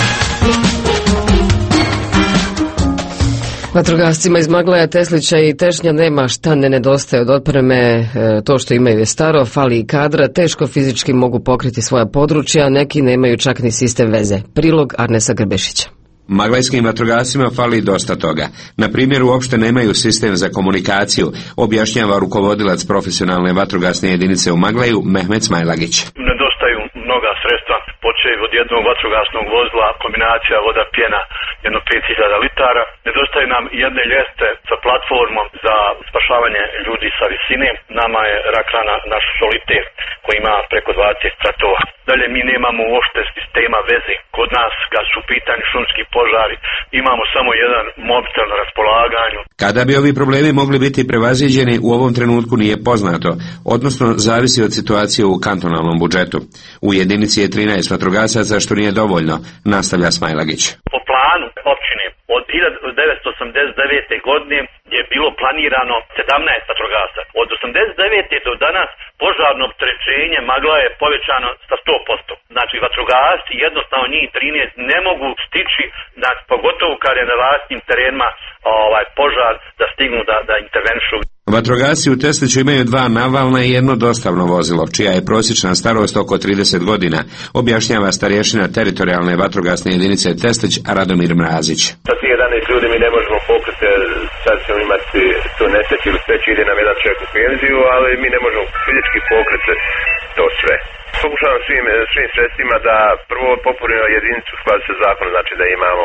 Speaker 1: Vatrogascima iz Maglaja, Teslića i Tešnja nema šta ne nedostaje od opreme, to što imaju je staro, fali i kadra, teško fizički mogu pokriti svoja područja, neki nemaju čak ni sistem veze. Prilog Arnesa Grbešića.
Speaker 24: Maglajskim vatrogascima fali dosta toga. Na primjer, uopšte nemaju sistem za komunikaciju, objašnjava rukovodilac profesionalne vatrogasne jedinice u Maglaju, Mehmet Smajlagić.
Speaker 25: Nedostaju mnoga sredstva, počev od jednog vatrogasnog vozila, kombinacija voda, pjena, jedno pet hiljada litara. Nedostaje nam jedne ljeste sa platformom za spašavanje ljudi sa visine. Nama je rak rana naš Soliter koji ima preko dvadeset tratova. Dalje mi nemamo uopšte sistema veze. Kod nas kad su u pitanju šumski požari imamo samo jedan mobitel na raspolaganju.
Speaker 24: Kada bi ovi problemi mogli biti prevaziđeni u ovom trenutku nije poznato, odnosno zavisi od situacije u kantonalnom budžetu. U jedinici je trinaest vatrogasaca što nije dovoljno, nastavlja Smajlagić.
Speaker 25: Po planu općine od hiljadu devetsto osamdeset devete. godine je bilo planirano sedamnaest vatrogasaca. Od osamdeset devete. do danas požarno opterećenje Magla je povećano sa sto posto. Znači vatrogasci jednostavno njih trinaest ne mogu stići, znači, pogotovo kad je na vlastnim terenima ovaj požar da stignu da, da intervenišu.
Speaker 24: Vatrogasci u Tesliću imaju dva navalna i jedno dostavno vozilo, čija je prosječna starost oko trideset godina, objašnjava starješina teritorijalne vatrogasne jedinice Teslić Radomir Mrazić.
Speaker 26: Sa svih jedanaest ljudi mi ne možemo pokriti, sad ćemo imati to nesreći ili sve će ide nam jedan čovjek u penziju, ali mi ne možemo fizički pokriti to sve. Pokušavam svim, svim sredstvima da prvo popunimo jedinicu u skladu sa zakonom, znači da imamo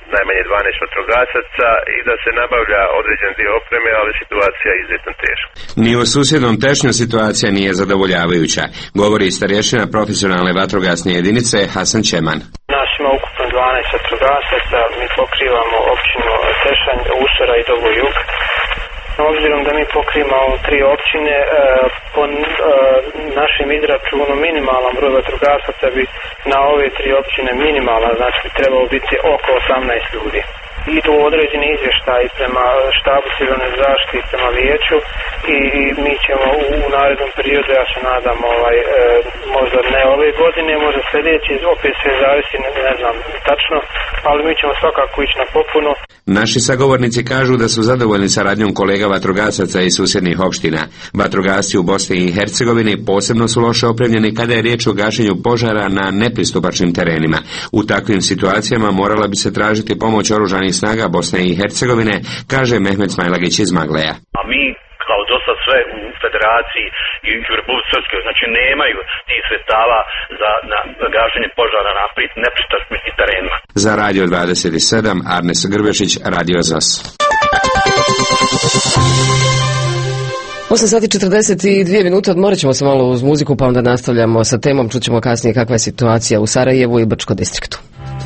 Speaker 26: najmanje dvanaest vatrogasaca i da se nabavlja određen dio opreme, ali situacija je izuzetno teška.
Speaker 24: Ni u susjednom Tešnju situacija nije zadovoljavajuća, govori starješina profesionalne vatrogasne jedinice Hasan Čeman.
Speaker 3: Nas ima ukupno dvanaest vatrogasaca, mi pokrivamo općinu Tešanj, Usora i Dogo Jug. Obzirom da mi pokrivamo tri općine, po našem izračunu minimalan broj vatrogasaca bi na ove tri općine minimalan, znači bi trebalo biti oko osamnaest ljudi. Idu određeni izvještaji prema štabu civilne zaštite i prema vijeću i, i mi ćemo u, u narednom periodu, ja se nadam, ovaj, e, možda ne ove godine, možda sljedeći, opet sve zavisi, ne, ne znam tačno, ali mi ćemo svakako ići na popunu.
Speaker 24: Naši sagovornici kažu da su zadovoljni saradnjom kolega vatrogasaca iz susjednih opština. Vatrogasci u Bosni i Hercegovini posebno su loše opremljeni kada je riječ o gašenju požara na nepristupačnim terenima. U takvim situacijama morala bi se tražiti pomoć oružanih snaga Bosne i Hercegovine, kaže Mehmet Smajlagić iz Magleja.
Speaker 25: A mi kao dosta sve u federaciji i u Republici Srpskoj, znači nemaju tih sredstava za na gašenje požara na nepristupačnim terenima.
Speaker 24: Za Radio dvadeset sedam, Arnes Grbešić, Radio Zas.
Speaker 1: osam sati četrdeset dvije minute, odmorit ćemo se malo uz muziku, pa onda nastavljamo sa temom, čućemo kasnije kakva je situacija u Sarajevu i Brčko distriktu.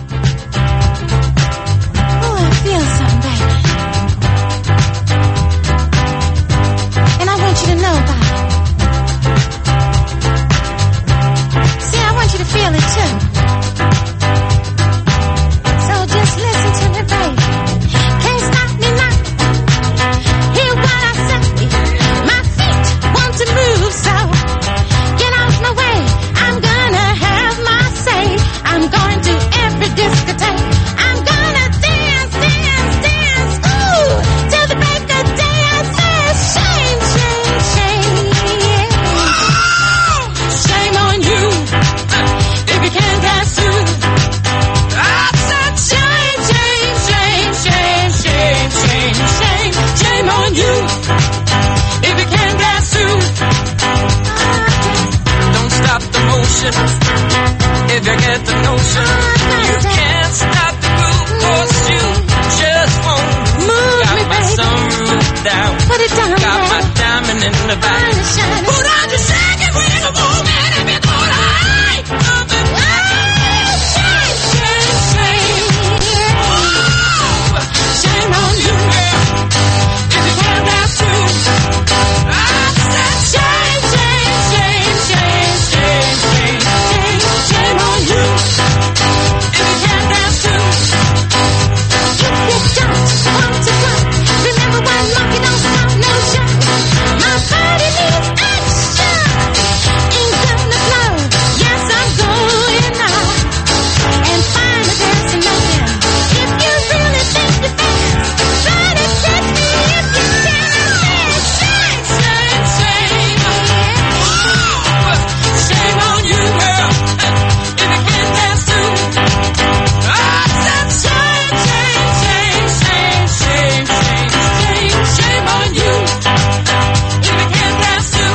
Speaker 7: If you get the notion, you can't stop the groove, 'cause you just won't move. Got my sunroof down, put it down, got my diamond in the back. Put on the second ring of movement if you thought I love it. Shame, shame, shame. Oh, shame on you, girl, if you can't dance too. I said shame, shame, shame, shame, shame, shame, shame, shame on you, if you can't dance too. If you don't want to work, remember one monkey don't stop no show. My body needs action, ain't gonna flow. Yes, I'm going now and find a destination. If you really think you're fast, try to catch me if you can. Shame, shame, shame, oh, shame on you, girl, if you can't dance too. I said shame, shame, shame, shame, shame, shame, shame, shame on you, if you can't dance too.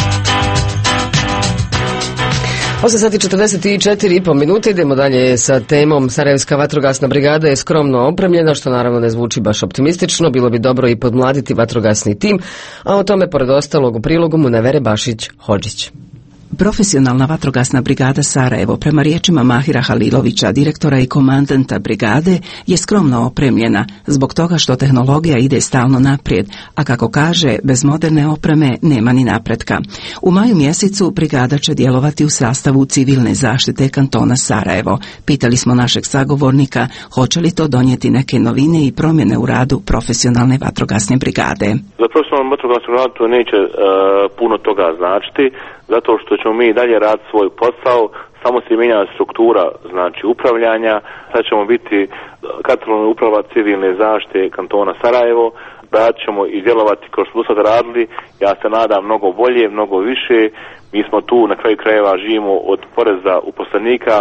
Speaker 1: osam sati četrdeset četiri i pol minute, idemo dalje sa temom. Sarajevska vatrogasna brigada je skromno opremljena, što naravno ne zvuči baš optimistično. Bilo bi dobro i podmladiti vatrogasni tim, a o tome pored ostalog u prilogu mu navere Bašić Hodžić.
Speaker 9: Profesionalna vatrogasna brigada Sarajevo, prema riječima Mahira Halilovića, direktora i komandanta brigade, je skromno opremljena zbog toga što tehnologija ide stalno naprijed, a kako kaže, bez moderne opreme nema ni napretka. U maju mjesecu brigada će djelovati u sastavu civilne zaštite kantona Sarajevo. Pitali smo našeg sagovornika hoće li to donijeti neke novine i promjene u radu profesionalne vatrogasne brigade.
Speaker 10: Za profesionalnu vatrogasnu brigadu to neće uh, puno toga značiti, zato što ćemo mi dalje raditi svoj posao, samo se mijenja struktura, znači upravljanja. Sad ćemo biti katalogna uprava civilne zaštite kantona Sarajevo, da ćemo i djelovati kao što smo sad radili, ja se nadam mnogo bolje, mnogo više. Mi smo tu na kraju krajeva živimo od poreza uposlenika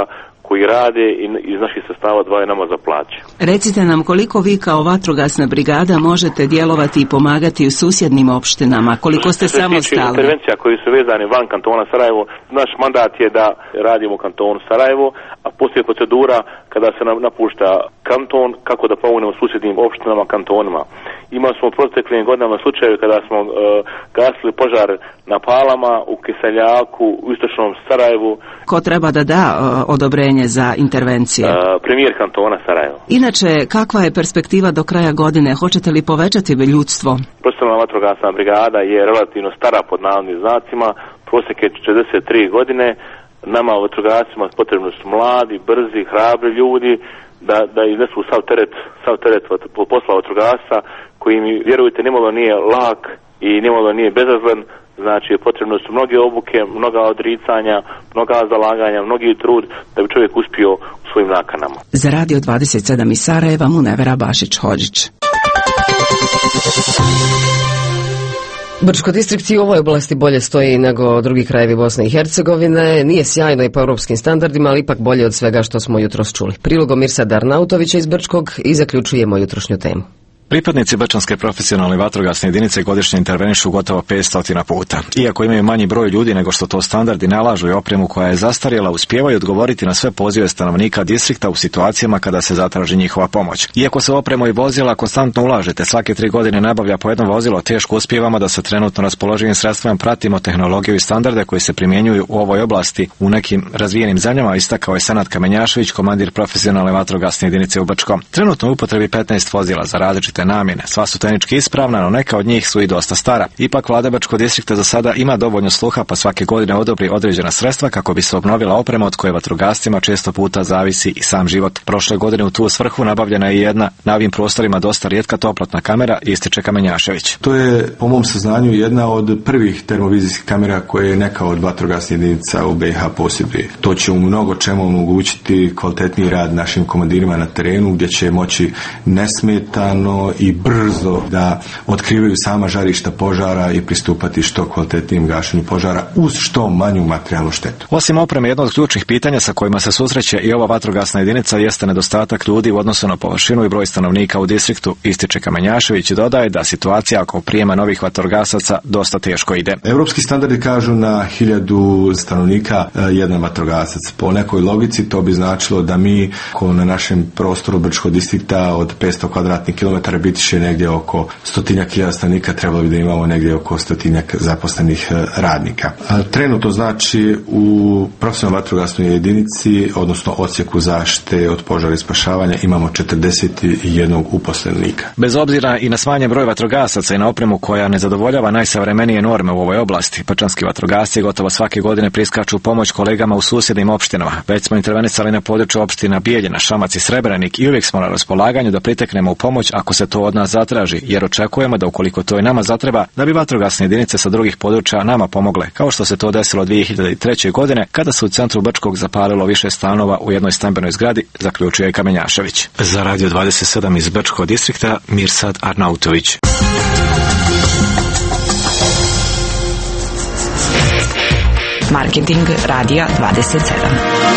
Speaker 10: koji rade i iz naših sredstava odvajaju nama za plaće.
Speaker 9: Recite nam koliko vi kao vatrogasna brigada možete djelovati i pomagati u susjednim opštinama, koliko ste samostalni?
Speaker 10: Intervencija koji su vezani van kantona Sarajevo, naš mandat je da radimo u kantonu Sarajevo, a poslije procedura kada se nam napušta kanton, kako da pomognemo susjednim opštinama, kantonima. Imali smo u proteklim godinama slučajeve kada smo uh, gasili požar na Palama, u Kiseljaku, u istočnom Sarajevu.
Speaker 9: Ko treba da da uh, odobrenje za intervencije?
Speaker 10: Uh, premijer kantona Sarajevo.
Speaker 9: Inače, kakva je perspektiva do kraja godine? Hoćete li povećati ljudstvo?
Speaker 10: Profesionalna vatrogasna brigada je relativno stara pod navodnim znacima, prosjek je četrdeset tri godine. Nama vatrogascima potrebno su mladi, brzi, hrabri ljudi da, da iznesu sav teret, sav teret posla vatrogasca koji mi, vjerujte, nimalo nije lak i nimalo nije bezazlen. Znači, potrebno su mnoge obuke, mnoga odricanja, mnoga zalaganja, mnogi trud da bi čovjek uspio u svojim nakanama.
Speaker 9: Za Radio dvadeset sedam iz Sarajeva, Munevera Bašić-Hodžić.
Speaker 1: Brčko distrikt i u ovoj oblasti bolje stoji nego drugi krajevi Bosne i Hercegovine. Nije sjajno i po europskim standardima, ali ipak bolje od svega što smo jutros čuli. Prilogom Mirsada Arnautovića iz Brčkog i zaključujemo jutrošnju temu.
Speaker 11: Pripadnici Brčanske profesionalne vatrogasne jedinice godišnje intervenišu gotovo petsto puta. Iako imaju manji broj ljudi nego što to standardi nalažu i opremu koja je zastarjela, uspijevaju odgovoriti na sve pozive stanovnika distrikta u situacijama kada se zatraži njihova pomoć. Iako se opremu i vozila konstantno ulažete, svake tri godine nabavlja po jedno vozilo, teško uspijevamo da sa trenutno raspoloživim sredstvima pratimo tehnologiju i standarde koji se primjenjuju u ovoj oblasti u nekim razvijenim zemljama, istakao je Senad Kamenjašević, komandir profesionalne vatrogasne jedinice u Brčkom. Trenutno u upotrebi petnaest vozila za različite namjene. Sva su tehnički ispravna, no neka od njih su i dosta stara. Ipak vlada Brčkog distrikta za sada ima dovoljno sluha, pa svake godine odobri određena sredstva kako bi se obnovila oprema od koje vatrogascima često puta zavisi i sam život. Prošle godine u tu svrhu nabavljena je jedna na ovim prostorima dosta rijetka toplotna kamera, ističe Kamenjašević.
Speaker 12: To je po mom saznanju jedna od prvih termovizijskih kamera koje je neka od vatrogasnih jedinica u B i H posjeduje. To će u mnogo čemu omogućiti kvalitetniji rad našim komandirima na terenu, gdje će moći nesmetano i brzo da otkrivaju sama žarišta požara i pristupati što kvalitetnijem gašenju požara uz što manju materijalnu štetu.
Speaker 11: Osim opreme, jedno od ključnih pitanja sa kojima se susreće i ova vatrogasna jedinica jeste nedostatak ljudi u odnosu na površinu i broj stanovnika u distriktu, ističe Kamenjašević i dodaje da situacija oko prijema novih vatrogasaca dosta teško ide.
Speaker 12: Europski standardi kažu na hiljadu stanovnika jedan vatrogasac. Po nekoj logici to bi značilo da mi ko na našem prostoru Brčkog distrikta od petsto kvadratnih kilometara biti će negdje oko stotinjak hiljada stanovnika, trebalo bi da imamo negdje oko stotinjak zaposlenih radnika. A trenutno znači u profesionalnoj vatrogasnoj jedinici, odnosno odsjeku zaštite od požara i spašavanja, imamo četrdeset jedan uposlenika.
Speaker 11: Bez obzira i na smanjen broj vatrogasaca i na opremu koja ne zadovoljava najsavremenije norme u ovoj oblasti, brčanski vatrogasci gotovo svake godine priskaču pomoć kolegama u susjednim opštinama. Već smo intervenisali na području opština Bijeljina, Šamac i Srebrenik i uvijek smo na raspolaganju da priteknemo u pomoć ako se to od nas zatraži, jer očekujemo da ukoliko to i nama zatreba, da bi vatrogasne jedinice sa drugih područja nama pomogle, kao što se to desilo dvije hiljade treće. godine kada se u centru Brčkog zapalilo više stanova u jednoj stambenoj zgradi, zaključuje i Kamenjašević. Za Radio dvadeset sedam iz Brčkog distrikta, Mirsad Arnautović.
Speaker 4: Marketing Radija dvadeset sedam.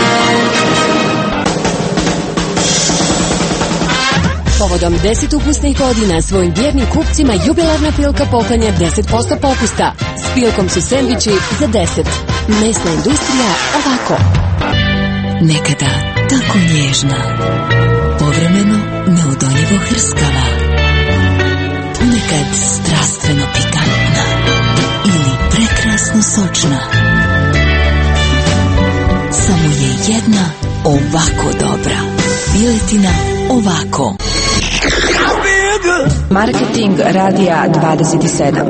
Speaker 14: Povodom deset ukusnih godina svojim vjernim kupcima jubilarna Pilka poklanja deset posto popusta. S Pilkom su sendviči za deset. Mesna industrija ovako. Nekada tako nježna, povremeno neodoljivo hrskava, ponekad strastveno pikantna ili prekrasno sočna. Samo je jedna ovako dobra. Piletina ovako.
Speaker 4: Marketing Radija dvadeset sedam.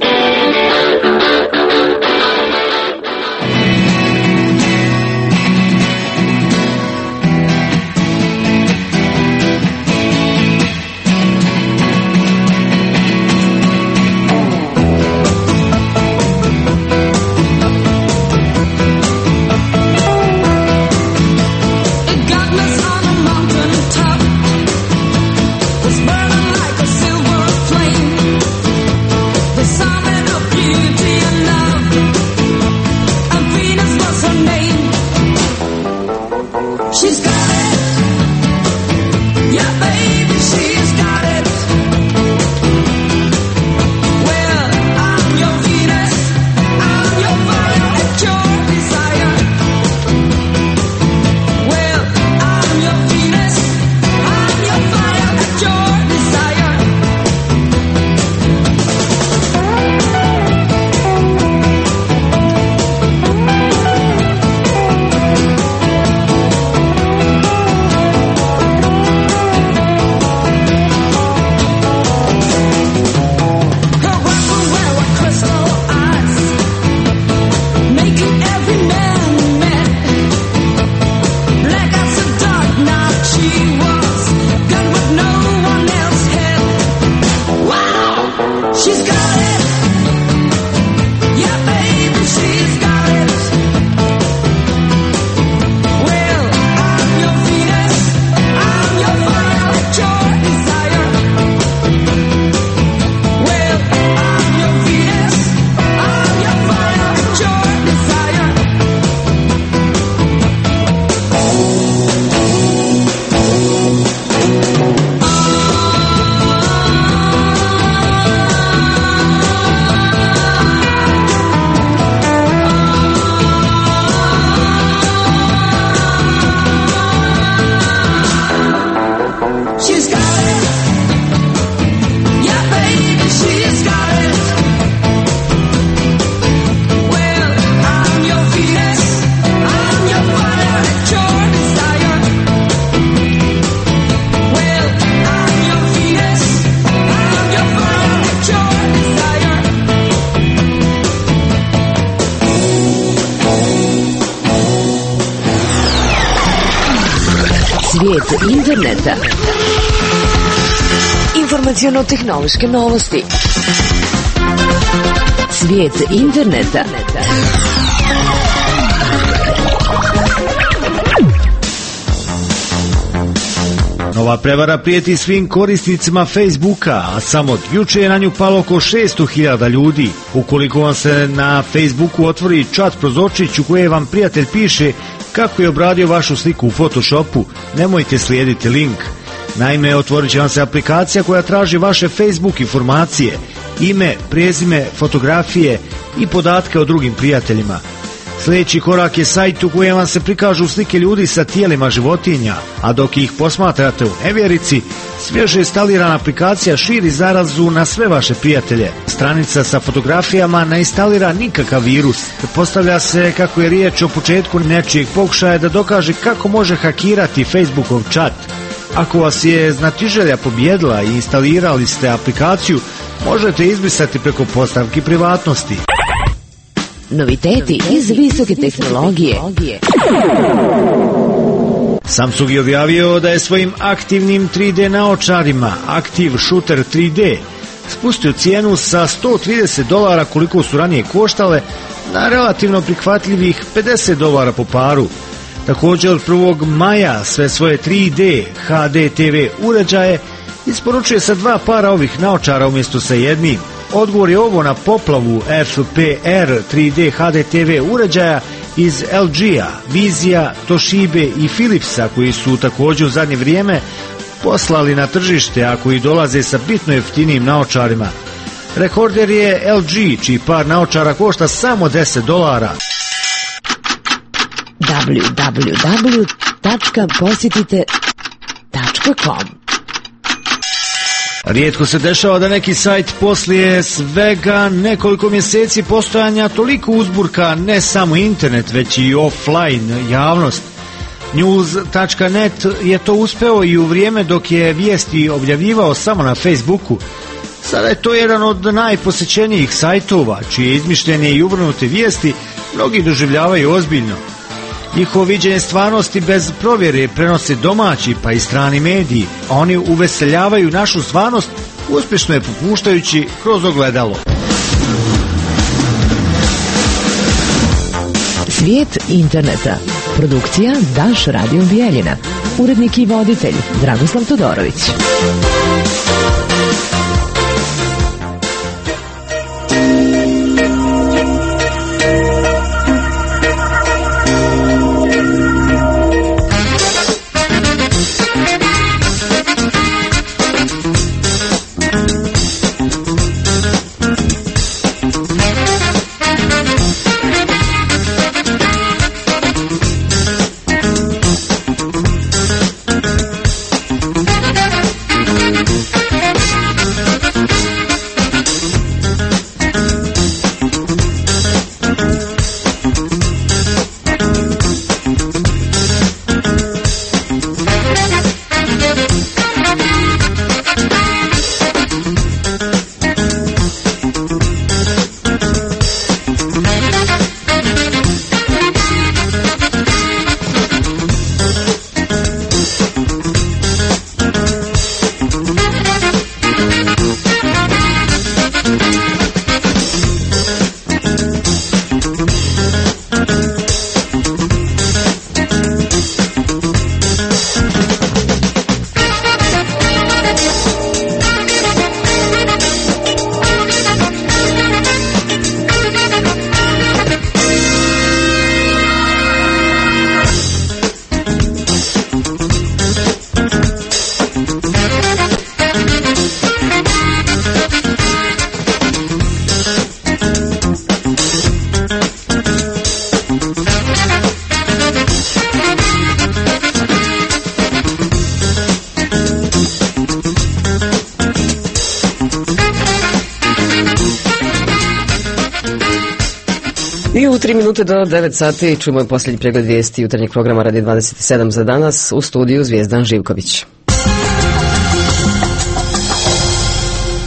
Speaker 7: Summer
Speaker 14: Svijet interneta. Informaciono-tehnološke novosti. Svijet interneta.
Speaker 15: Nova prevara prijeti svim korisnicima Facebooka, a samo od juče je na nju palo oko šesto hiljada ljudi. Ukoliko vam se na Facebooku otvori chat prozorčić u koje vam prijatelj piše kako je obradio vašu sliku u Photoshopu, nemojte slijediti link. Naime, otvorit će vam se aplikacija koja traži vaše Facebook informacije, ime, prezime, fotografije i podatke o drugim prijateljima. Sljedeći korak je sajt u kojem vam se prikažu slike ljudi sa tijelima životinja, a dok ih posmatrate u nevjerici, svježe instalirana aplikacija širi zarazu na sve vaše prijatelje. Stranica sa fotografijama ne instalira nikakav virus. Postavlja se kako je riječ o početku nečijeg pokušaja da dokaže kako može hakirati Facebookov chat. Ako vas je znatiželja pobjedila i instalirali ste aplikaciju, možete izbrisati preko postavki privatnosti.
Speaker 14: Noviteti iz visoke tehnologije.
Speaker 15: Samsung je objavio da je svojim aktivnim tri D naočarima Active Shooter tri D spustio cijenu sa sto trideset dolara koliko su ranije koštale na relativno prihvatljivih pedeset dolara po paru. Također od prvog maja sve svoje tri D H D T V uređaje isporučuje sa dva para ovih naočara umjesto sa jednim. Odgovor je ovo na poplavu F P R tri D H D T V uređaja iz L G-a, Vizija, Toshibe i Philipsa koji su također u zadnje vrijeme poslali na tržište, a koji dolaze sa bitno jeftinijim naočarima. Rekorder je L G, čiji par naočara košta samo deset dolara.
Speaker 14: w w w tačka posjetite tačka com.
Speaker 15: Rijetko se dešava da neki sajt poslije svega nekoliko mjeseci postojanja toliko uzburka ne samo internet, već i offline javnost. News tačka net je to uspeo i u vrijeme dok je vijesti objavljivao samo na Facebooku. Sada je to jedan od najposjećenijih sajtova, čije izmišljene i uvrnute vijesti mnogi doživljavaju ozbiljno. Njihovo viđenje stvarnosti bez provjere prenose domaći pa i strani mediji, a oni uveseljavaju našu stvarnost uspješno je popuštajući kroz ogledalo.
Speaker 14: Svijet interneta. Produkcija Daš Radio Bijeljina. Urednik i voditelj Dragoslav Todorović.
Speaker 1: I u tri minute do devet sati čujemo posljednji pregled vijesti jutarnjeg programa Radio dvadeset sedam za danas, u studiju Zvijezdan Živković.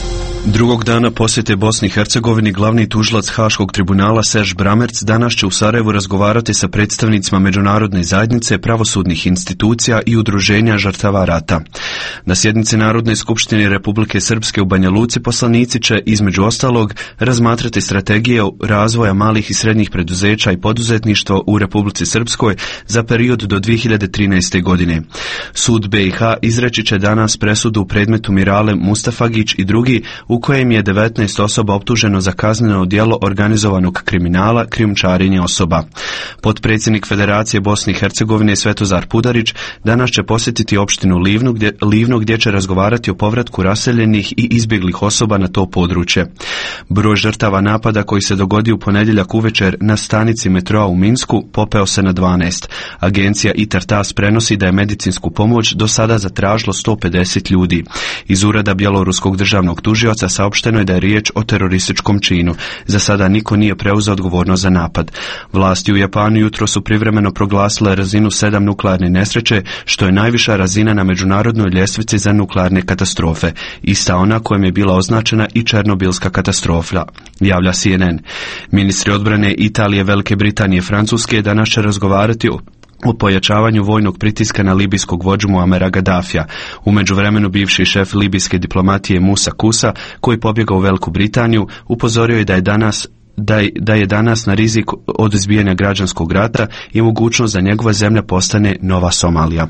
Speaker 2: Drugog dana posjete Bosni i Hercegovini glavni tužilac Haškog tribunala Serž Bramerc danas će u Sarajevu razgovarati sa predstavnicima međunarodne zajednice, pravosudnih institucija i udruženja žrtava rata. Na sjednici Narodne skupštine Republike Srpske u Banja Luci poslanici će, između ostalog, razmatrati strategije razvoja malih i srednjih preduzeća i poduzetništva u Republici Srpskoj za period do dvije hiljade trinaeste. godine. Sud be i ha izreći će danas presudu u predmetu Mirale Mustafagić i drugi, u kojem je devetnaest osoba optuženo za kazneno djelo organizovanog kriminala, krijumčarenje osoba. Potpredsjednik Federacije Bosne i Hercegovine Svetozar Pudarić danas će posjetiti opštinu Livnu gdje, Livno gdje će razgovarati o povratku raseljenih i izbjeglih osoba na to područje. Broj žrtava napada koji se dogodio u ponedjeljak uvečer na stanici metroa u Minsku popeo se na dvanaest. Agencija Intertas prenosi da je medicinsku pomoć do sada zatražilo sto pedeset ljudi. Iz ureda bjeloruskog državnog tužioca saopšteno je da je riječ o terorističkom činu. Za sada niko nije preuzeo odgovornost za napad. Vlasti u Japanu jutro su privremeno proglasile razinu sedam nuklearne nesreće, što je najviša razina na međunarodnoj ljestvici za nuklearne katastrofe. Ista ona kojom je bila označena i Černobilska katastrofa, javlja C N N. Ministri odbrane Italije, Velike Britanije i Francuske danas će razgovarati o o pojačavanju vojnog pritiska na libijskog vođu Muamera Gaddafija. U međuvremenu bivši šef libijske diplomatije Musa Kusa, koji pobjegao u Veliku Britaniju, upozorio je da je danas Da je, da je danas na rizik od izbijanja građanskog rata i mogućnost da njegova zemlja postane nova Somalija.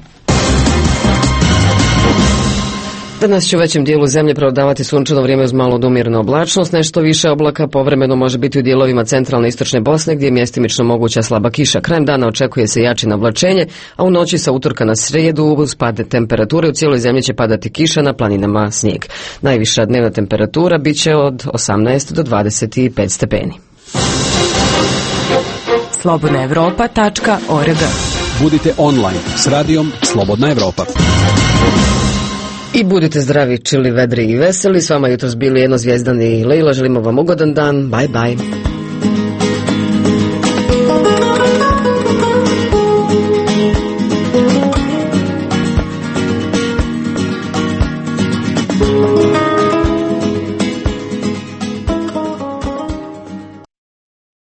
Speaker 1: Danas će u većem dijelu zemlje prevladavati sunčano vrijeme uz malo do umjerenu oblačnost, nešto više oblaka povremeno može biti u dijelovima centralne i istočne Bosne gdje je mjestimično moguća slaba kiša. Krajem dana očekuje se jače navlačenje, a u noći sa utorka na srijedu uz pad temperature u cijeloj zemlji će padati kiša, na planinama snijeg. Najviša dnevna temperatura bit će od osamnaest do dvadeset pet stepeni.
Speaker 4: slobodna evropa tačka org.
Speaker 5: Budite online s radijom Slobodna Evropa.
Speaker 1: I budite zdravi, čili, vedri i veseli. S vama jutros bili Eno Zvijezdani i Leila. Želimo vam ugodan dan. Bye bye.